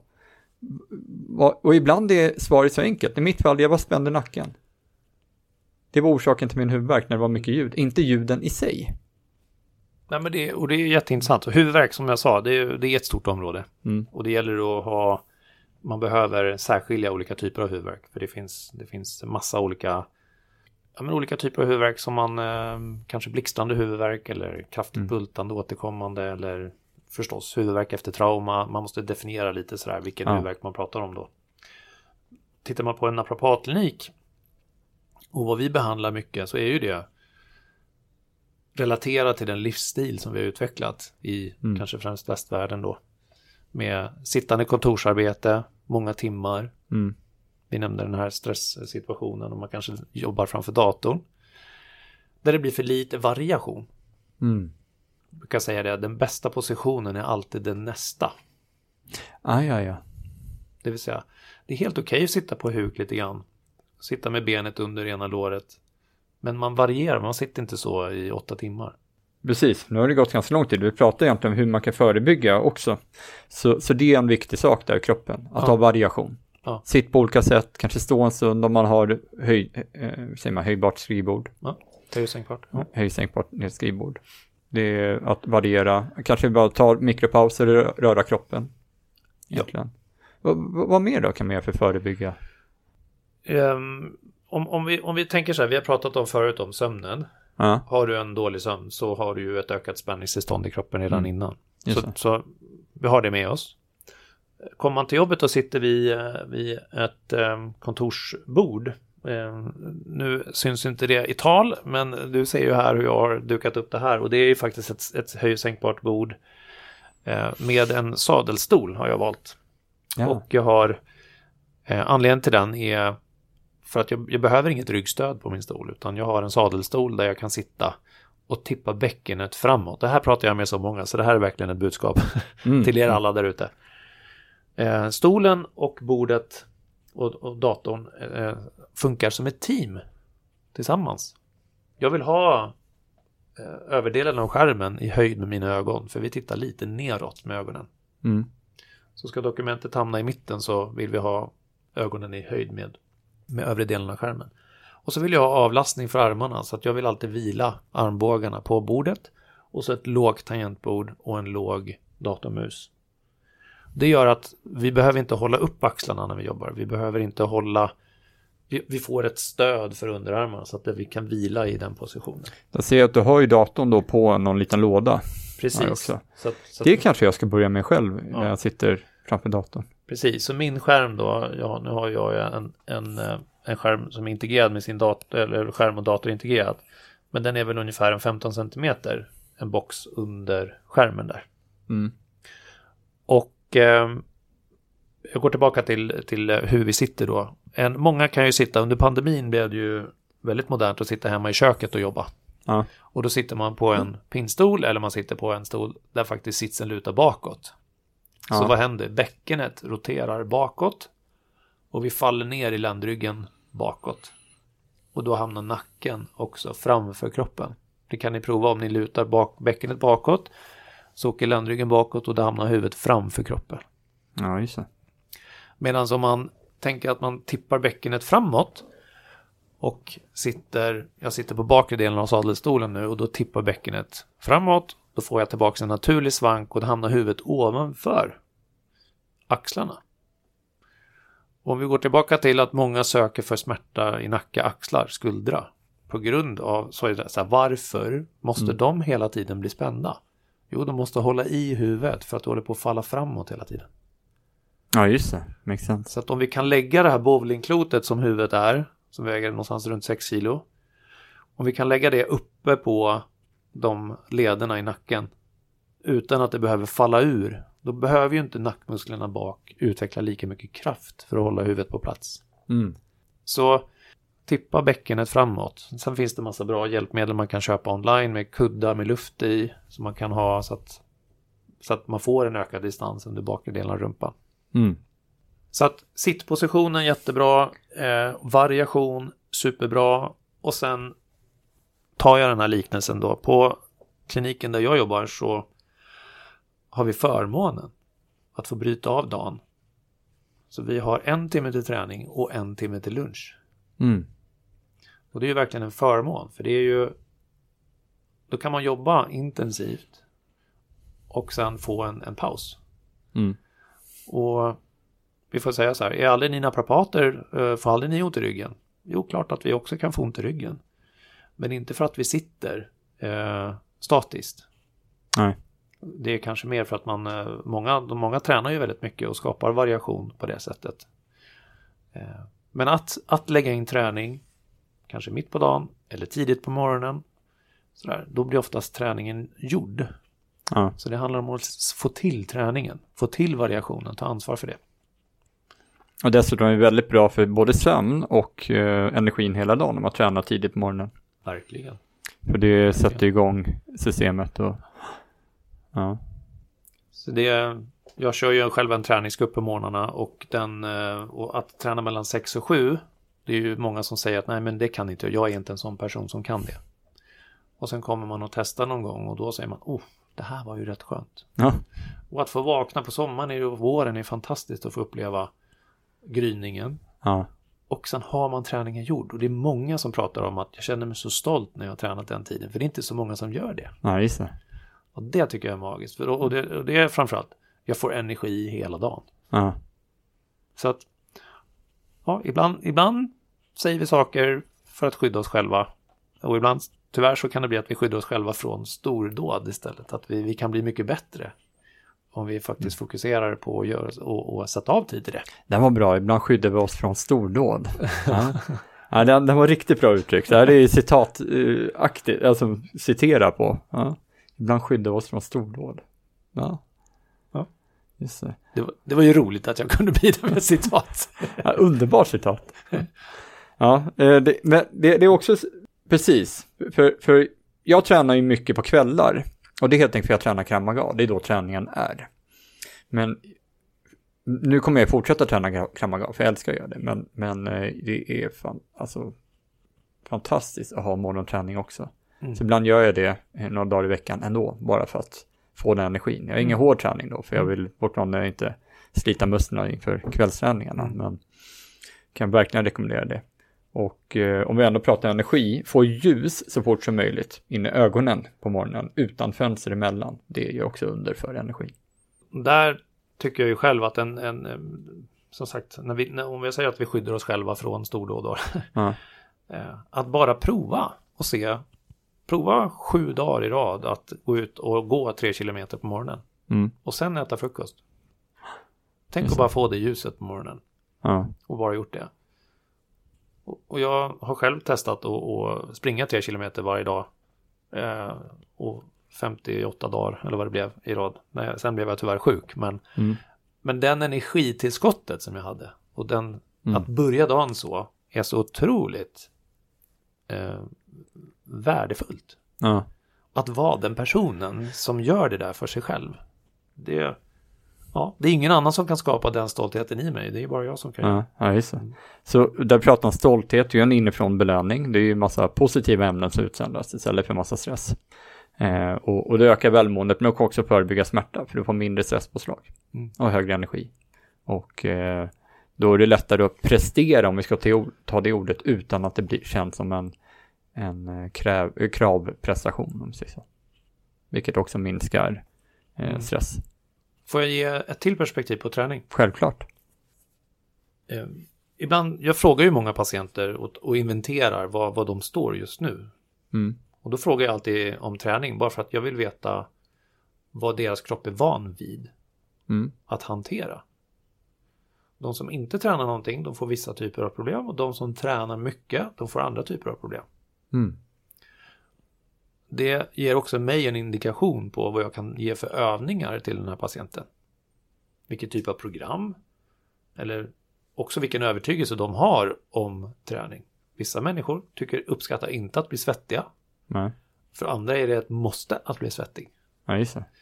Och ibland är svaret så enkelt. I mitt fall, jag var spänd i nacken. Det var orsaken till min huvudvärk när det var mycket ljud. Inte ljuden i sig. Nej, men det är jätteintressant. Och huvudvärk, som jag sa, det är ett stort område. Och det gäller att ha, man behöver särskilja olika typer av huvudvärk. För det finns massa olika typer av huvudvärk som man kanske blixtrande huvudvärk eller kraftigt bultande återkommande eller förstås huvudvärk efter trauma. Man måste definiera lite sådär vilken huvudvärk man pratar om då. Tittar man på en naprapatklinik och vad vi behandlar mycket, så är ju det relaterat till den livsstil som vi har utvecklat i kanske främst västvärlden då. Med sittande kontorsarbete, många timmar. Vi nämnde den här stresssituationen och man kanske jobbar framför datorn. Där det blir för lite variation. brukar säga det, den bästa positionen är alltid den nästa. Ja. Det vill säga, det är helt okej att sitta på huk lite grann. Sitta med benet under ena låret. Men man varierar, man sitter inte så i 8 timmar. Precis, nu har det gått ganska lång tid. Vi pratar egentligen om hur man kan förebygga också. Så det är en viktig sak där i kroppen, att ha variation. Ja. Sitt på olika sätt, kanske stå en stund om man har höjbart skrivbord. Ja, höjsänkbart. Ja. Höjsänkbart skrivbord. Det är att variera, kanske bara ta mikropauser och röra kroppen. Egentligen. Ja. Vad mer då kan man göra för att förebygga? Om vi tänker så här, vi har pratat om förut om sömnen. Ja. Har du en dålig sömn så har du ju ett ökat spänningstillstånd i kroppen redan innan. Så vi har det med oss. Kommer man till jobbet och sitter vid ett kontorsbord. Nu syns inte det i tal, men du ser ju här hur jag har dukat upp det här. Och det är ju faktiskt ett höjsänkbart bord med en sadelstol har jag valt. Ja. Och jag har anledningen till den är för att jag behöver inget ryggstöd på min stol, utan jag har en sadelstol där jag kan sitta och tippa bäckenet framåt. Det här pratar jag med så många, så det här är verkligen ett budskap till er alla där ute. Stolen och bordet och datorn funkar som ett team tillsammans. Jag vill ha överdelen av skärmen i höjd med mina ögon, för vi tittar lite neråt med ögonen. Så ska dokumentet hamna i mitten så vill vi ha ögonen i höjd med övre delen av skärmen. Och så vill jag ha avlastning för armarna, så att jag vill alltid vila armbågarna på bordet och så ett lågt tangentbord och en låg datormus. Det gör att vi behöver inte hålla upp axlarna när vi jobbar. Vi behöver inte vi får ett stöd för underarmarna så att vi kan vila i den positionen. Jag ser att du har ju datorn då på någon liten låda. Precis. Också. Så det kanske jag ska börja med själv när jag sitter framför datorn. Precis, så min skärm då, nu har jag en skärm som är integrerad med sin dator, eller skärm och dator integrerat. Men den är väl ungefär en 15 cm, en box under skärmen där. Och jag går tillbaka till hur vi sitter då. Många kan ju sitta, under pandemin blev det ju väldigt modernt att sitta hemma i köket och jobba. Ja. Och då sitter man på en pinnstol eller man sitter på en stol där faktiskt sitsen lutar bakåt. Ja. Så vad händer? Bäckenet roterar bakåt och vi faller ner i ländryggen bakåt. Och då hamnar nacken också framför kroppen. Det kan ni prova om ni lutar bäckenet bakåt. Så åker ländryggen bakåt och då hamnar huvudet framför kroppen. Ja, just det. Medan om man tänker att man tippar bäckenet framåt och jag sitter på bakre delen av sadelstolen nu och då tippar bäckenet framåt. Då får jag tillbaka en naturlig svank och då hamnar huvudet ovanför axlarna. Om vi går tillbaka till att många söker för smärta i nacke, axlar, skuldra. På grund av, så är det så här, varför måste de hela tiden bli spända? Jo, de måste hålla i huvudet för att det håller på att falla framåt hela tiden. Ja, just det. Makes sense. Så att om vi kan lägga det här bowlingklotet som huvudet är, som väger någonstans runt 6 kilo. Om vi kan lägga det uppe på de lederna i nacken utan att det behöver falla ur, då behöver ju inte nackmusklerna bak utveckla lika mycket kraft för att hålla huvudet på plats. Så tippa bäckenet framåt. Sen finns det massa bra hjälpmedel man kan köpa online med kuddar med luft i som man kan ha så att man får en ökad distans under bakre delen av rumpan. Så att sittpositionen jättebra, variation superbra, och sen tar jag den här liknelsen då. På kliniken där jag jobbar så har vi förmånen att få bryta av dagen. Så vi har 1 timme till träning och 1 timme till lunch. Och det är ju verkligen en förmån, för det är ju, då kan man jobba intensivt och sen få en paus. Och vi får säga så här, är aldrig ni naprapater, får aldrig ni ont i ryggen? Jo, klart att vi också kan få ont i ryggen. Men inte för att vi sitter statiskt. Nej. Det är kanske mer för att många tränar ju väldigt mycket och skapar variation på det sättet. Men att lägga in träning, kanske mitt på dagen eller tidigt på morgonen, sådär, då blir oftast träningen gjord. Ja. Så det handlar om att få till träningen, få till variationen, ta ansvar för det. Och dessutom är det väldigt bra för både sömn och energin hela dagen om man tränar tidigt på morgonen. Verkligen. För det sätter igång systemet och Ja. Så jag kör ju själv en träningsgrupp på morgnarna och att träna mellan 6 och 7, det är ju många som säger att nej, men det kan inte jag är inte en sån person som kan det. Och sen kommer man och testar någon gång och då säger man, det här var ju rätt skönt. Ja. Och att få vakna på sommaren och våren är fantastiskt att få uppleva gryningen. Ja. Och sen har man träningen gjord. Och det är många som pratar om att jag känner mig så stolt när jag har tränat den tiden. För det är inte så många som gör det. Ja, just det. Och det tycker jag är magiskt. Och det är framförallt, jag får energi hela dagen. Ja. Så att, ja, ibland säger vi saker för att skydda oss själva. Och ibland, tyvärr så kan det bli att vi skyddar oss själva från stordåd istället. Att vi kan bli mycket bättre om vi faktiskt fokuserar på att göra och sätta av tid till det. Det var bra, ibland skyddar vi oss från stordåd. Ja. Ja, den var riktigt bra uttryck. Det här är citataktigt, alltså citera på. Ja. Ibland skyddar vi oss från stordåd. Ja. Just det. Det var ju roligt att jag kunde bidra med citat. Ja, underbart citat. Ja, men det är också precis. För jag tränar ju mycket på kvällar. Och det är helt enkelt för att jag tränar Krav Maga. Det är då träningen är. Men nu kommer jag fortsätta träna Krav Maga, för jag älskar att göra det. Men det är fantastiskt att ha morgonträning också. Så ibland gör jag det några dagar i veckan ändå. Bara för att få den energin. Jag har ingen hård träning då. För jag vill fortfarande inte slita musklerna inför kvällsträningarna. Men kan verkligen rekommendera det. Och om vi ändå pratar energi, få ljus så fort som möjligt in i ögonen på morgonen utan fönster emellan. Det är ju också under för energi. Där tycker jag ju själv att som sagt, om vi säger att vi skyddar oss själva från stordåd, att bara prova och prova 7 dagar i rad att gå ut och gå 3 kilometer på morgonen. Och sen äta frukost. Tänk att bara få det ljuset på morgonen. Och bara gjort det. Och jag har själv testat att springa 3 kilometer varje dag. Och 58 dagar eller vad det blev i rad. Sen blev jag tyvärr sjuk. Men den energitillskottet som jag hade. Och att börja dagen så är så otroligt värdefullt. Att vara den personen som gör det där för sig själv. Det är ingen annan som kan skapa den stoltheten i mig. Det är bara jag som kan göra. Ja, just det. Så där pratar om stolthet, det är en inifrån belöning. Det är ju en massa positiva ämnen som utsändas istället för massa stress. Och det ökar välmåendet, men också förebygga smärta, för du får mindre stresspåslag och högre energi. Och då är det lättare att prestera, om vi ska ta det ordet, utan att det känns som en kravprestation, om vi säger så. Vilket också minskar stress. Får jag ge ett till perspektiv på träning? Självklart. Ibland, jag frågar ju många patienter och inventerar vad de står just nu. Och då frågar jag alltid om träning, bara för att jag vill veta vad deras kropp är van vid att hantera. De som inte tränar någonting, de får vissa typer av problem, och de som tränar mycket, de får andra typer av problem. Det ger också mig en indikation på vad jag kan ge för övningar till den här patienten. Vilken typ av program, eller också vilken övertygelse de har om träning. Vissa människor uppskattar inte att bli svettiga. Nej. För andra är det ett måste att bli svettig. Ja, just det.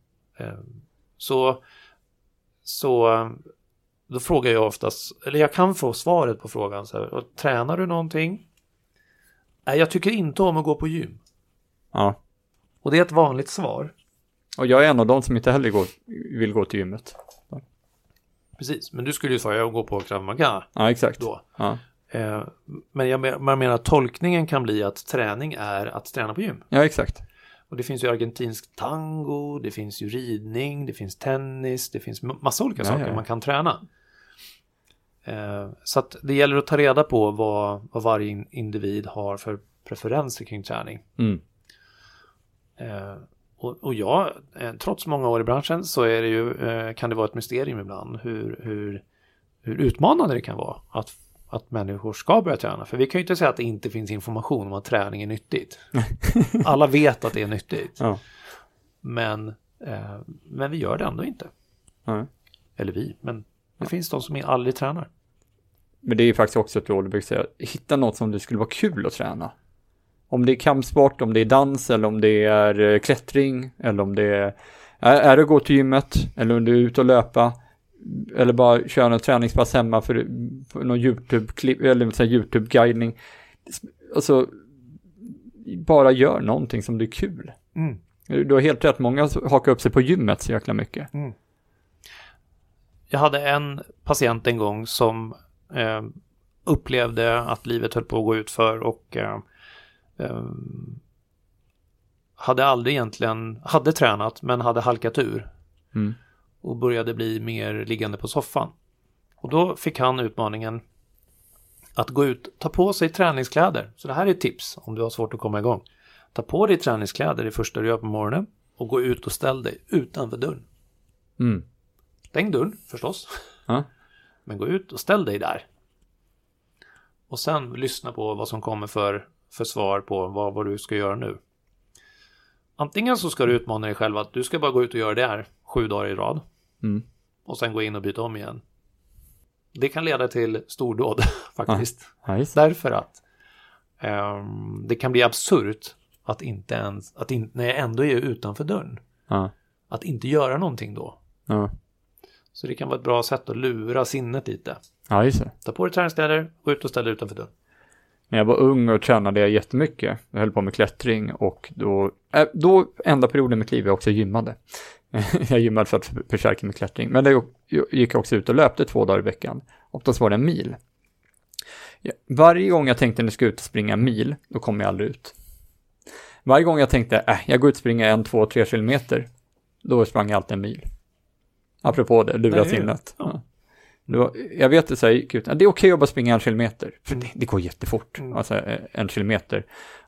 Så då frågar jag oftast, eller jag kan få svaret på frågan så här: tränar du någonting? Nej, jag tycker inte om att gå på gym. Ja. Och det är ett vanligt svar. Och jag är en av de som inte heller vill gå till gymmet. Ja. Precis, men du skulle ju svara jag går på Krav Maga. Ja, exakt. Då. Ja. Men man menar att tolkningen kan bli att träning är att träna på gym. Ja, exakt. Och det finns ju argentinsk tango, det finns ju ridning, det finns tennis, det finns massa olika saker man kan träna. Så att det gäller att ta reda på vad varje individ har för preferenser kring träning. Och jag, trots många år i branschen, så är det ju, kan det vara ett mysterium ibland hur utmanande det kan vara att människor ska börja träna. För vi kan ju inte säga att det inte finns information om att träning är nyttigt. Alla vet att det är nyttigt. Ja. Men vi gör det ändå inte. Eller men det finns de som aldrig tränar. Men det är ju faktiskt också ett råd, du brukar säga, hitta något som du skulle vara kul att träna. Om det är kampsport, om det är dans, eller om det är klättring, eller om det är Är det att gå till gymmet, eller om du är ute och löpa, eller bara köra en träningspass hemma för någon YouTube-klipp eller en YouTube-guidning. Alltså, bara gör någonting som det är kul. Du har helt rätt, många hakar upp sig på gymmet så jäkla mycket. Jag hade en patient en gång som upplevde att livet höll på att gå ut för och hade tränat men hade halkat ur och började bli mer liggande på soffan. Och då fick han utmaningen att gå ut, ta på sig träningskläder. Så det här är ett tips om du har svårt att komma igång. Ta på dig träningskläder det första du gör på morgonen och gå ut och ställ dig utanför dörren. Stäng dörren förstås. Men gå ut och ställ dig där. Och sen lyssna på vad som kommer för svar på vad du ska göra nu. Antingen så ska du utmana dig själv att du ska bara gå ut och göra det här 7 dagar i rad. Och sen gå in och byta om igen. Det kan leda till stordåd faktiskt. Därför att det kan bli absurt att när jag ändå är utanför dörren. Att inte göra någonting då. Så det kan vara ett bra sätt att lura sinnet lite. Ta på dig träningskläder, gå ut och ställa utanför dörren. När jag var ung och tränade jag jättemycket. Jag höll på med klättring och då enda perioden i mitt liv jag också gymmade. Jag gymmade för att förstärka med klättring. Men det gick jag också ut och löpte 2 dagar i veckan. Och då var det en mil. Varje gång jag tänkte att jag skulle ut och springa en mil, då kom jag aldrig ut. Varje gång jag tänkte jag går ut och springer 1, 2, 3 kilometer, då sprang jag alltid en mil. Apropå det, lura sinnet. Jag vet det, så här, det är okej att bara springa 1 kilometer. För det går jättefort. Alltså 1 kilometer.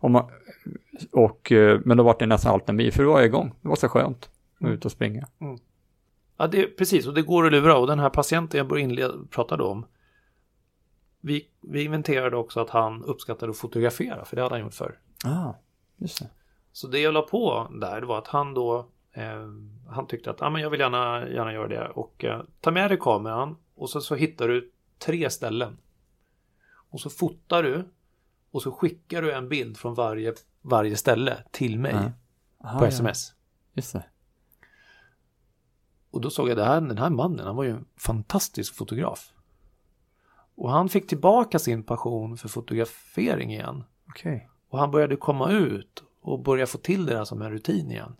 Men då var det nästan alltid en mil. För då var jag igång. Det var så skönt att ut och springa. Ja, precis. Och det går att lura. Och den här patienten jag pratade om. Vi inventerade också att han uppskattade att fotografera. För det hade han gjort förr. Just det. Så det jag la på där, det var att han då han tyckte att men jag vill gärna göra det. Och ta med dig kameran. Och så hittar du 3 ställen. Och så fotar du. Och så skickar du en bild från varje ställe till mig. På sms. Just det. Och då såg jag den här mannen, han var ju en fantastisk fotograf. Och han fick tillbaka sin passion för fotografering igen. Och han började komma ut och börja få till det där som en rutin igen.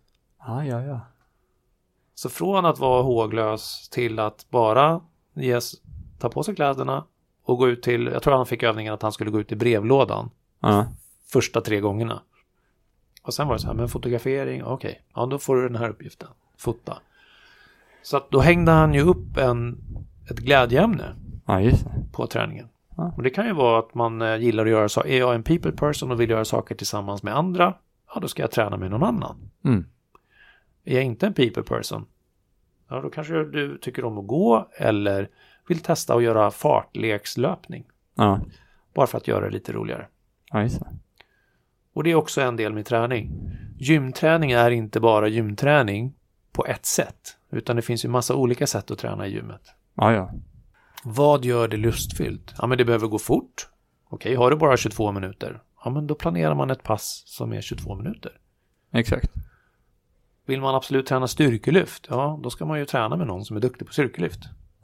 Så från att vara håglös till att bara ta på sig kläderna och gå ut till, jag tror han fick övningen att han skulle gå ut i brevlådan första 3 gångerna. Och sen var det så här, men fotografering, ja då får du den här uppgiften, fota. Så att då hängde han ju upp ett glädjeämne på träningen. Och det kan ju vara att man gillar att göra så. Är jag en people person och vill göra saker tillsammans med andra, då ska jag träna med någon annan. Är jag inte en people person, då kanske du tycker om att gå eller vill testa att göra fartlekslöpning. Bara för att göra det lite roligare. Och det är också en del med träning. Gymträning är inte bara gymträning på ett sätt. Utan det finns ju massa olika sätt att träna i gymmet. Vad gör det lustfyllt? Men det behöver gå fort. Har du bara 22 minuter? Men då planerar man ett pass som är 22 minuter. Exakt. Vill man absolut träna styrkelyft? Då ska man ju träna med någon som är duktig på styrkelyft.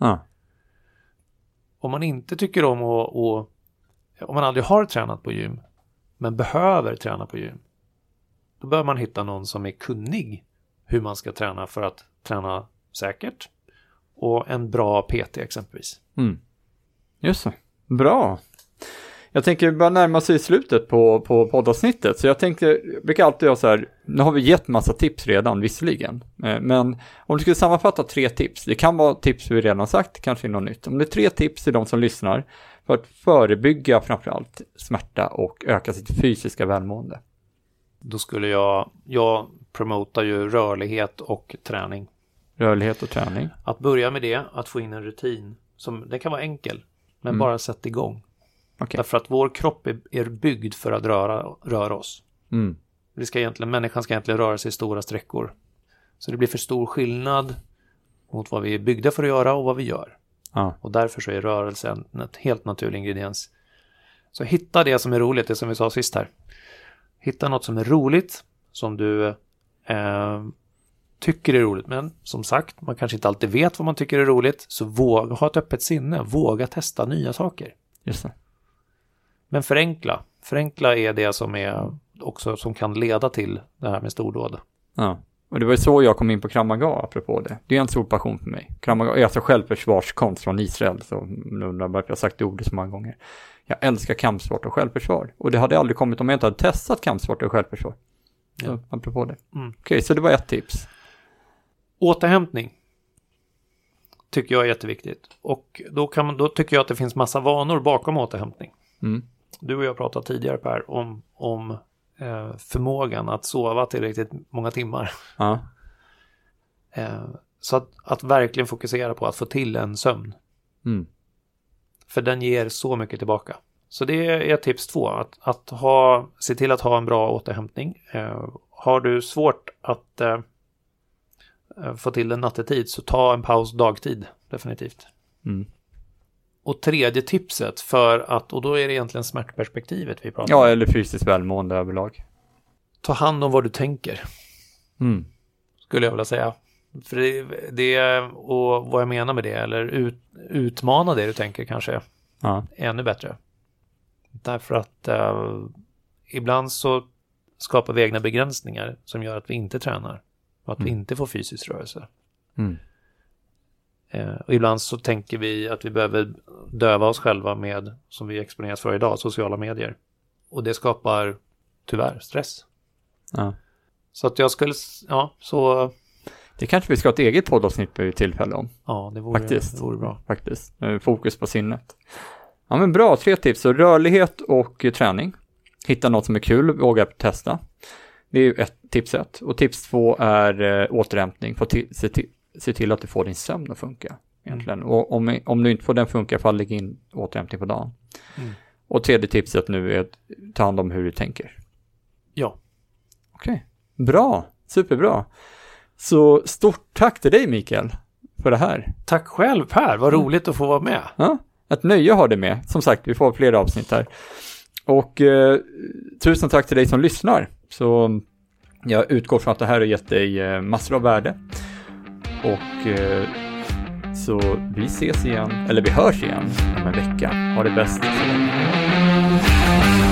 Om man inte tycker om om man aldrig har tränat på gym men behöver träna på gym, då bör man hitta någon som är kunnig hur man ska träna för att träna säkert och en bra PT exempelvis. Just det. Bra. Jag tänker bara närma sig slutet på poddavsnittet. Så jag brukar alltid göra så här, nu har vi gett massa tips redan, visserligen. Men om du skulle sammanfatta 3 tips, det kan vara tips vi redan sagt, kanske något nytt. Om det är 3 tips till de som lyssnar för att förebygga framförallt smärta och öka sitt fysiska välmående. Då skulle jag promotar ju rörlighet och träning. Rörlighet och träning. Att börja med det, att få in en rutin. Det kan vara enkel, men bara sätt igång. Därför att vår kropp är byggd för att röra oss. Människan ska egentligen röra sig i stora sträckor. Så det blir för stor skillnad mot vad vi är byggda för att göra och vad vi gör. Och därför så är rörelsen en helt naturlig ingrediens. Så hitta det som är roligt, det som vi sa sist här. Hitta något som är roligt, som du tycker det är roligt. Men som sagt, man kanske inte alltid vet vad man tycker är roligt. Så våga ha ett öppet sinne. Våga testa nya saker. Just det. Men förenkla. Förenkla är det som är också som kan leda till det här med stordåd. Ja. Och det var ju så jag kom in på Krav Maga apropå det. Det är en stor passion för mig. Krav Maga är alltså självförsvarskonst från Israel. Så undrar varför jag har sagt det ordet så många gånger. Jag älskar kampsport och självförsvar. Och det hade aldrig kommit om jag inte hade testat kampsport och självförsvar. Så apropå det. Okej, så det var ett tips. Återhämtning tycker jag är jätteviktigt. Och då tycker jag att det finns massa vanor bakom återhämtning. Du och jag pratade tidigare, Per, om förmågan att sova tillräckligt många timmar. Ja. Så att verkligen fokusera på att få till en sömn. För den ger så mycket tillbaka. Så det är tips 2. Se till att ha en bra återhämtning. Har du svårt att få till en nattetid, så ta en paus dagtid. Definitivt. Och tredje tipset och då är det egentligen smärtperspektivet vi pratar om. Ja, eller fysiskt välmående överlag. Ta hand om vad du tänker. Skulle jag vilja säga. För det och vad jag menar med det, eller utmana det du tänker kanske ännu bättre. Därför att ibland så skapar vi egna begränsningar som gör att vi inte tränar och att vi inte får fysisk rörelse. Och ibland så tänker vi att vi behöver döva oss själva med, som vi exponeras för idag, sociala medier. Och det skapar tyvärr stress. Så att jag skulle, så... Det kanske vi ska ha ett eget poddavsnitt på tillfälle om. Ja, det vore bra. Faktiskt. Fokus på sinnet. Ja, men bra. 3 tips. Så rörlighet och träning. Hitta något som är kul, våga testa. Det är ju tips 1. Och tips 2 är återhämtning. Se till att du får din sömn att funka. Egentligen. Och om du inte får den funka, fall lägg in återhämtning på dagen. Och tredje tipset nu är att ta hand om hur du tänker. Ja. Okej. Bra. Superbra. Så stort tack till dig, Mikael, för det här. Tack själv, Per. Vad roligt att få vara med. Ja, ett nöje har det med. Som sagt, vi får fler avsnitt här. Och tusen tack till dig som lyssnar. Så jag utgår från att det här har gett dig massor av värde. Och så vi ses igen, eller vi hörs igen om en vecka. Ha det bäst.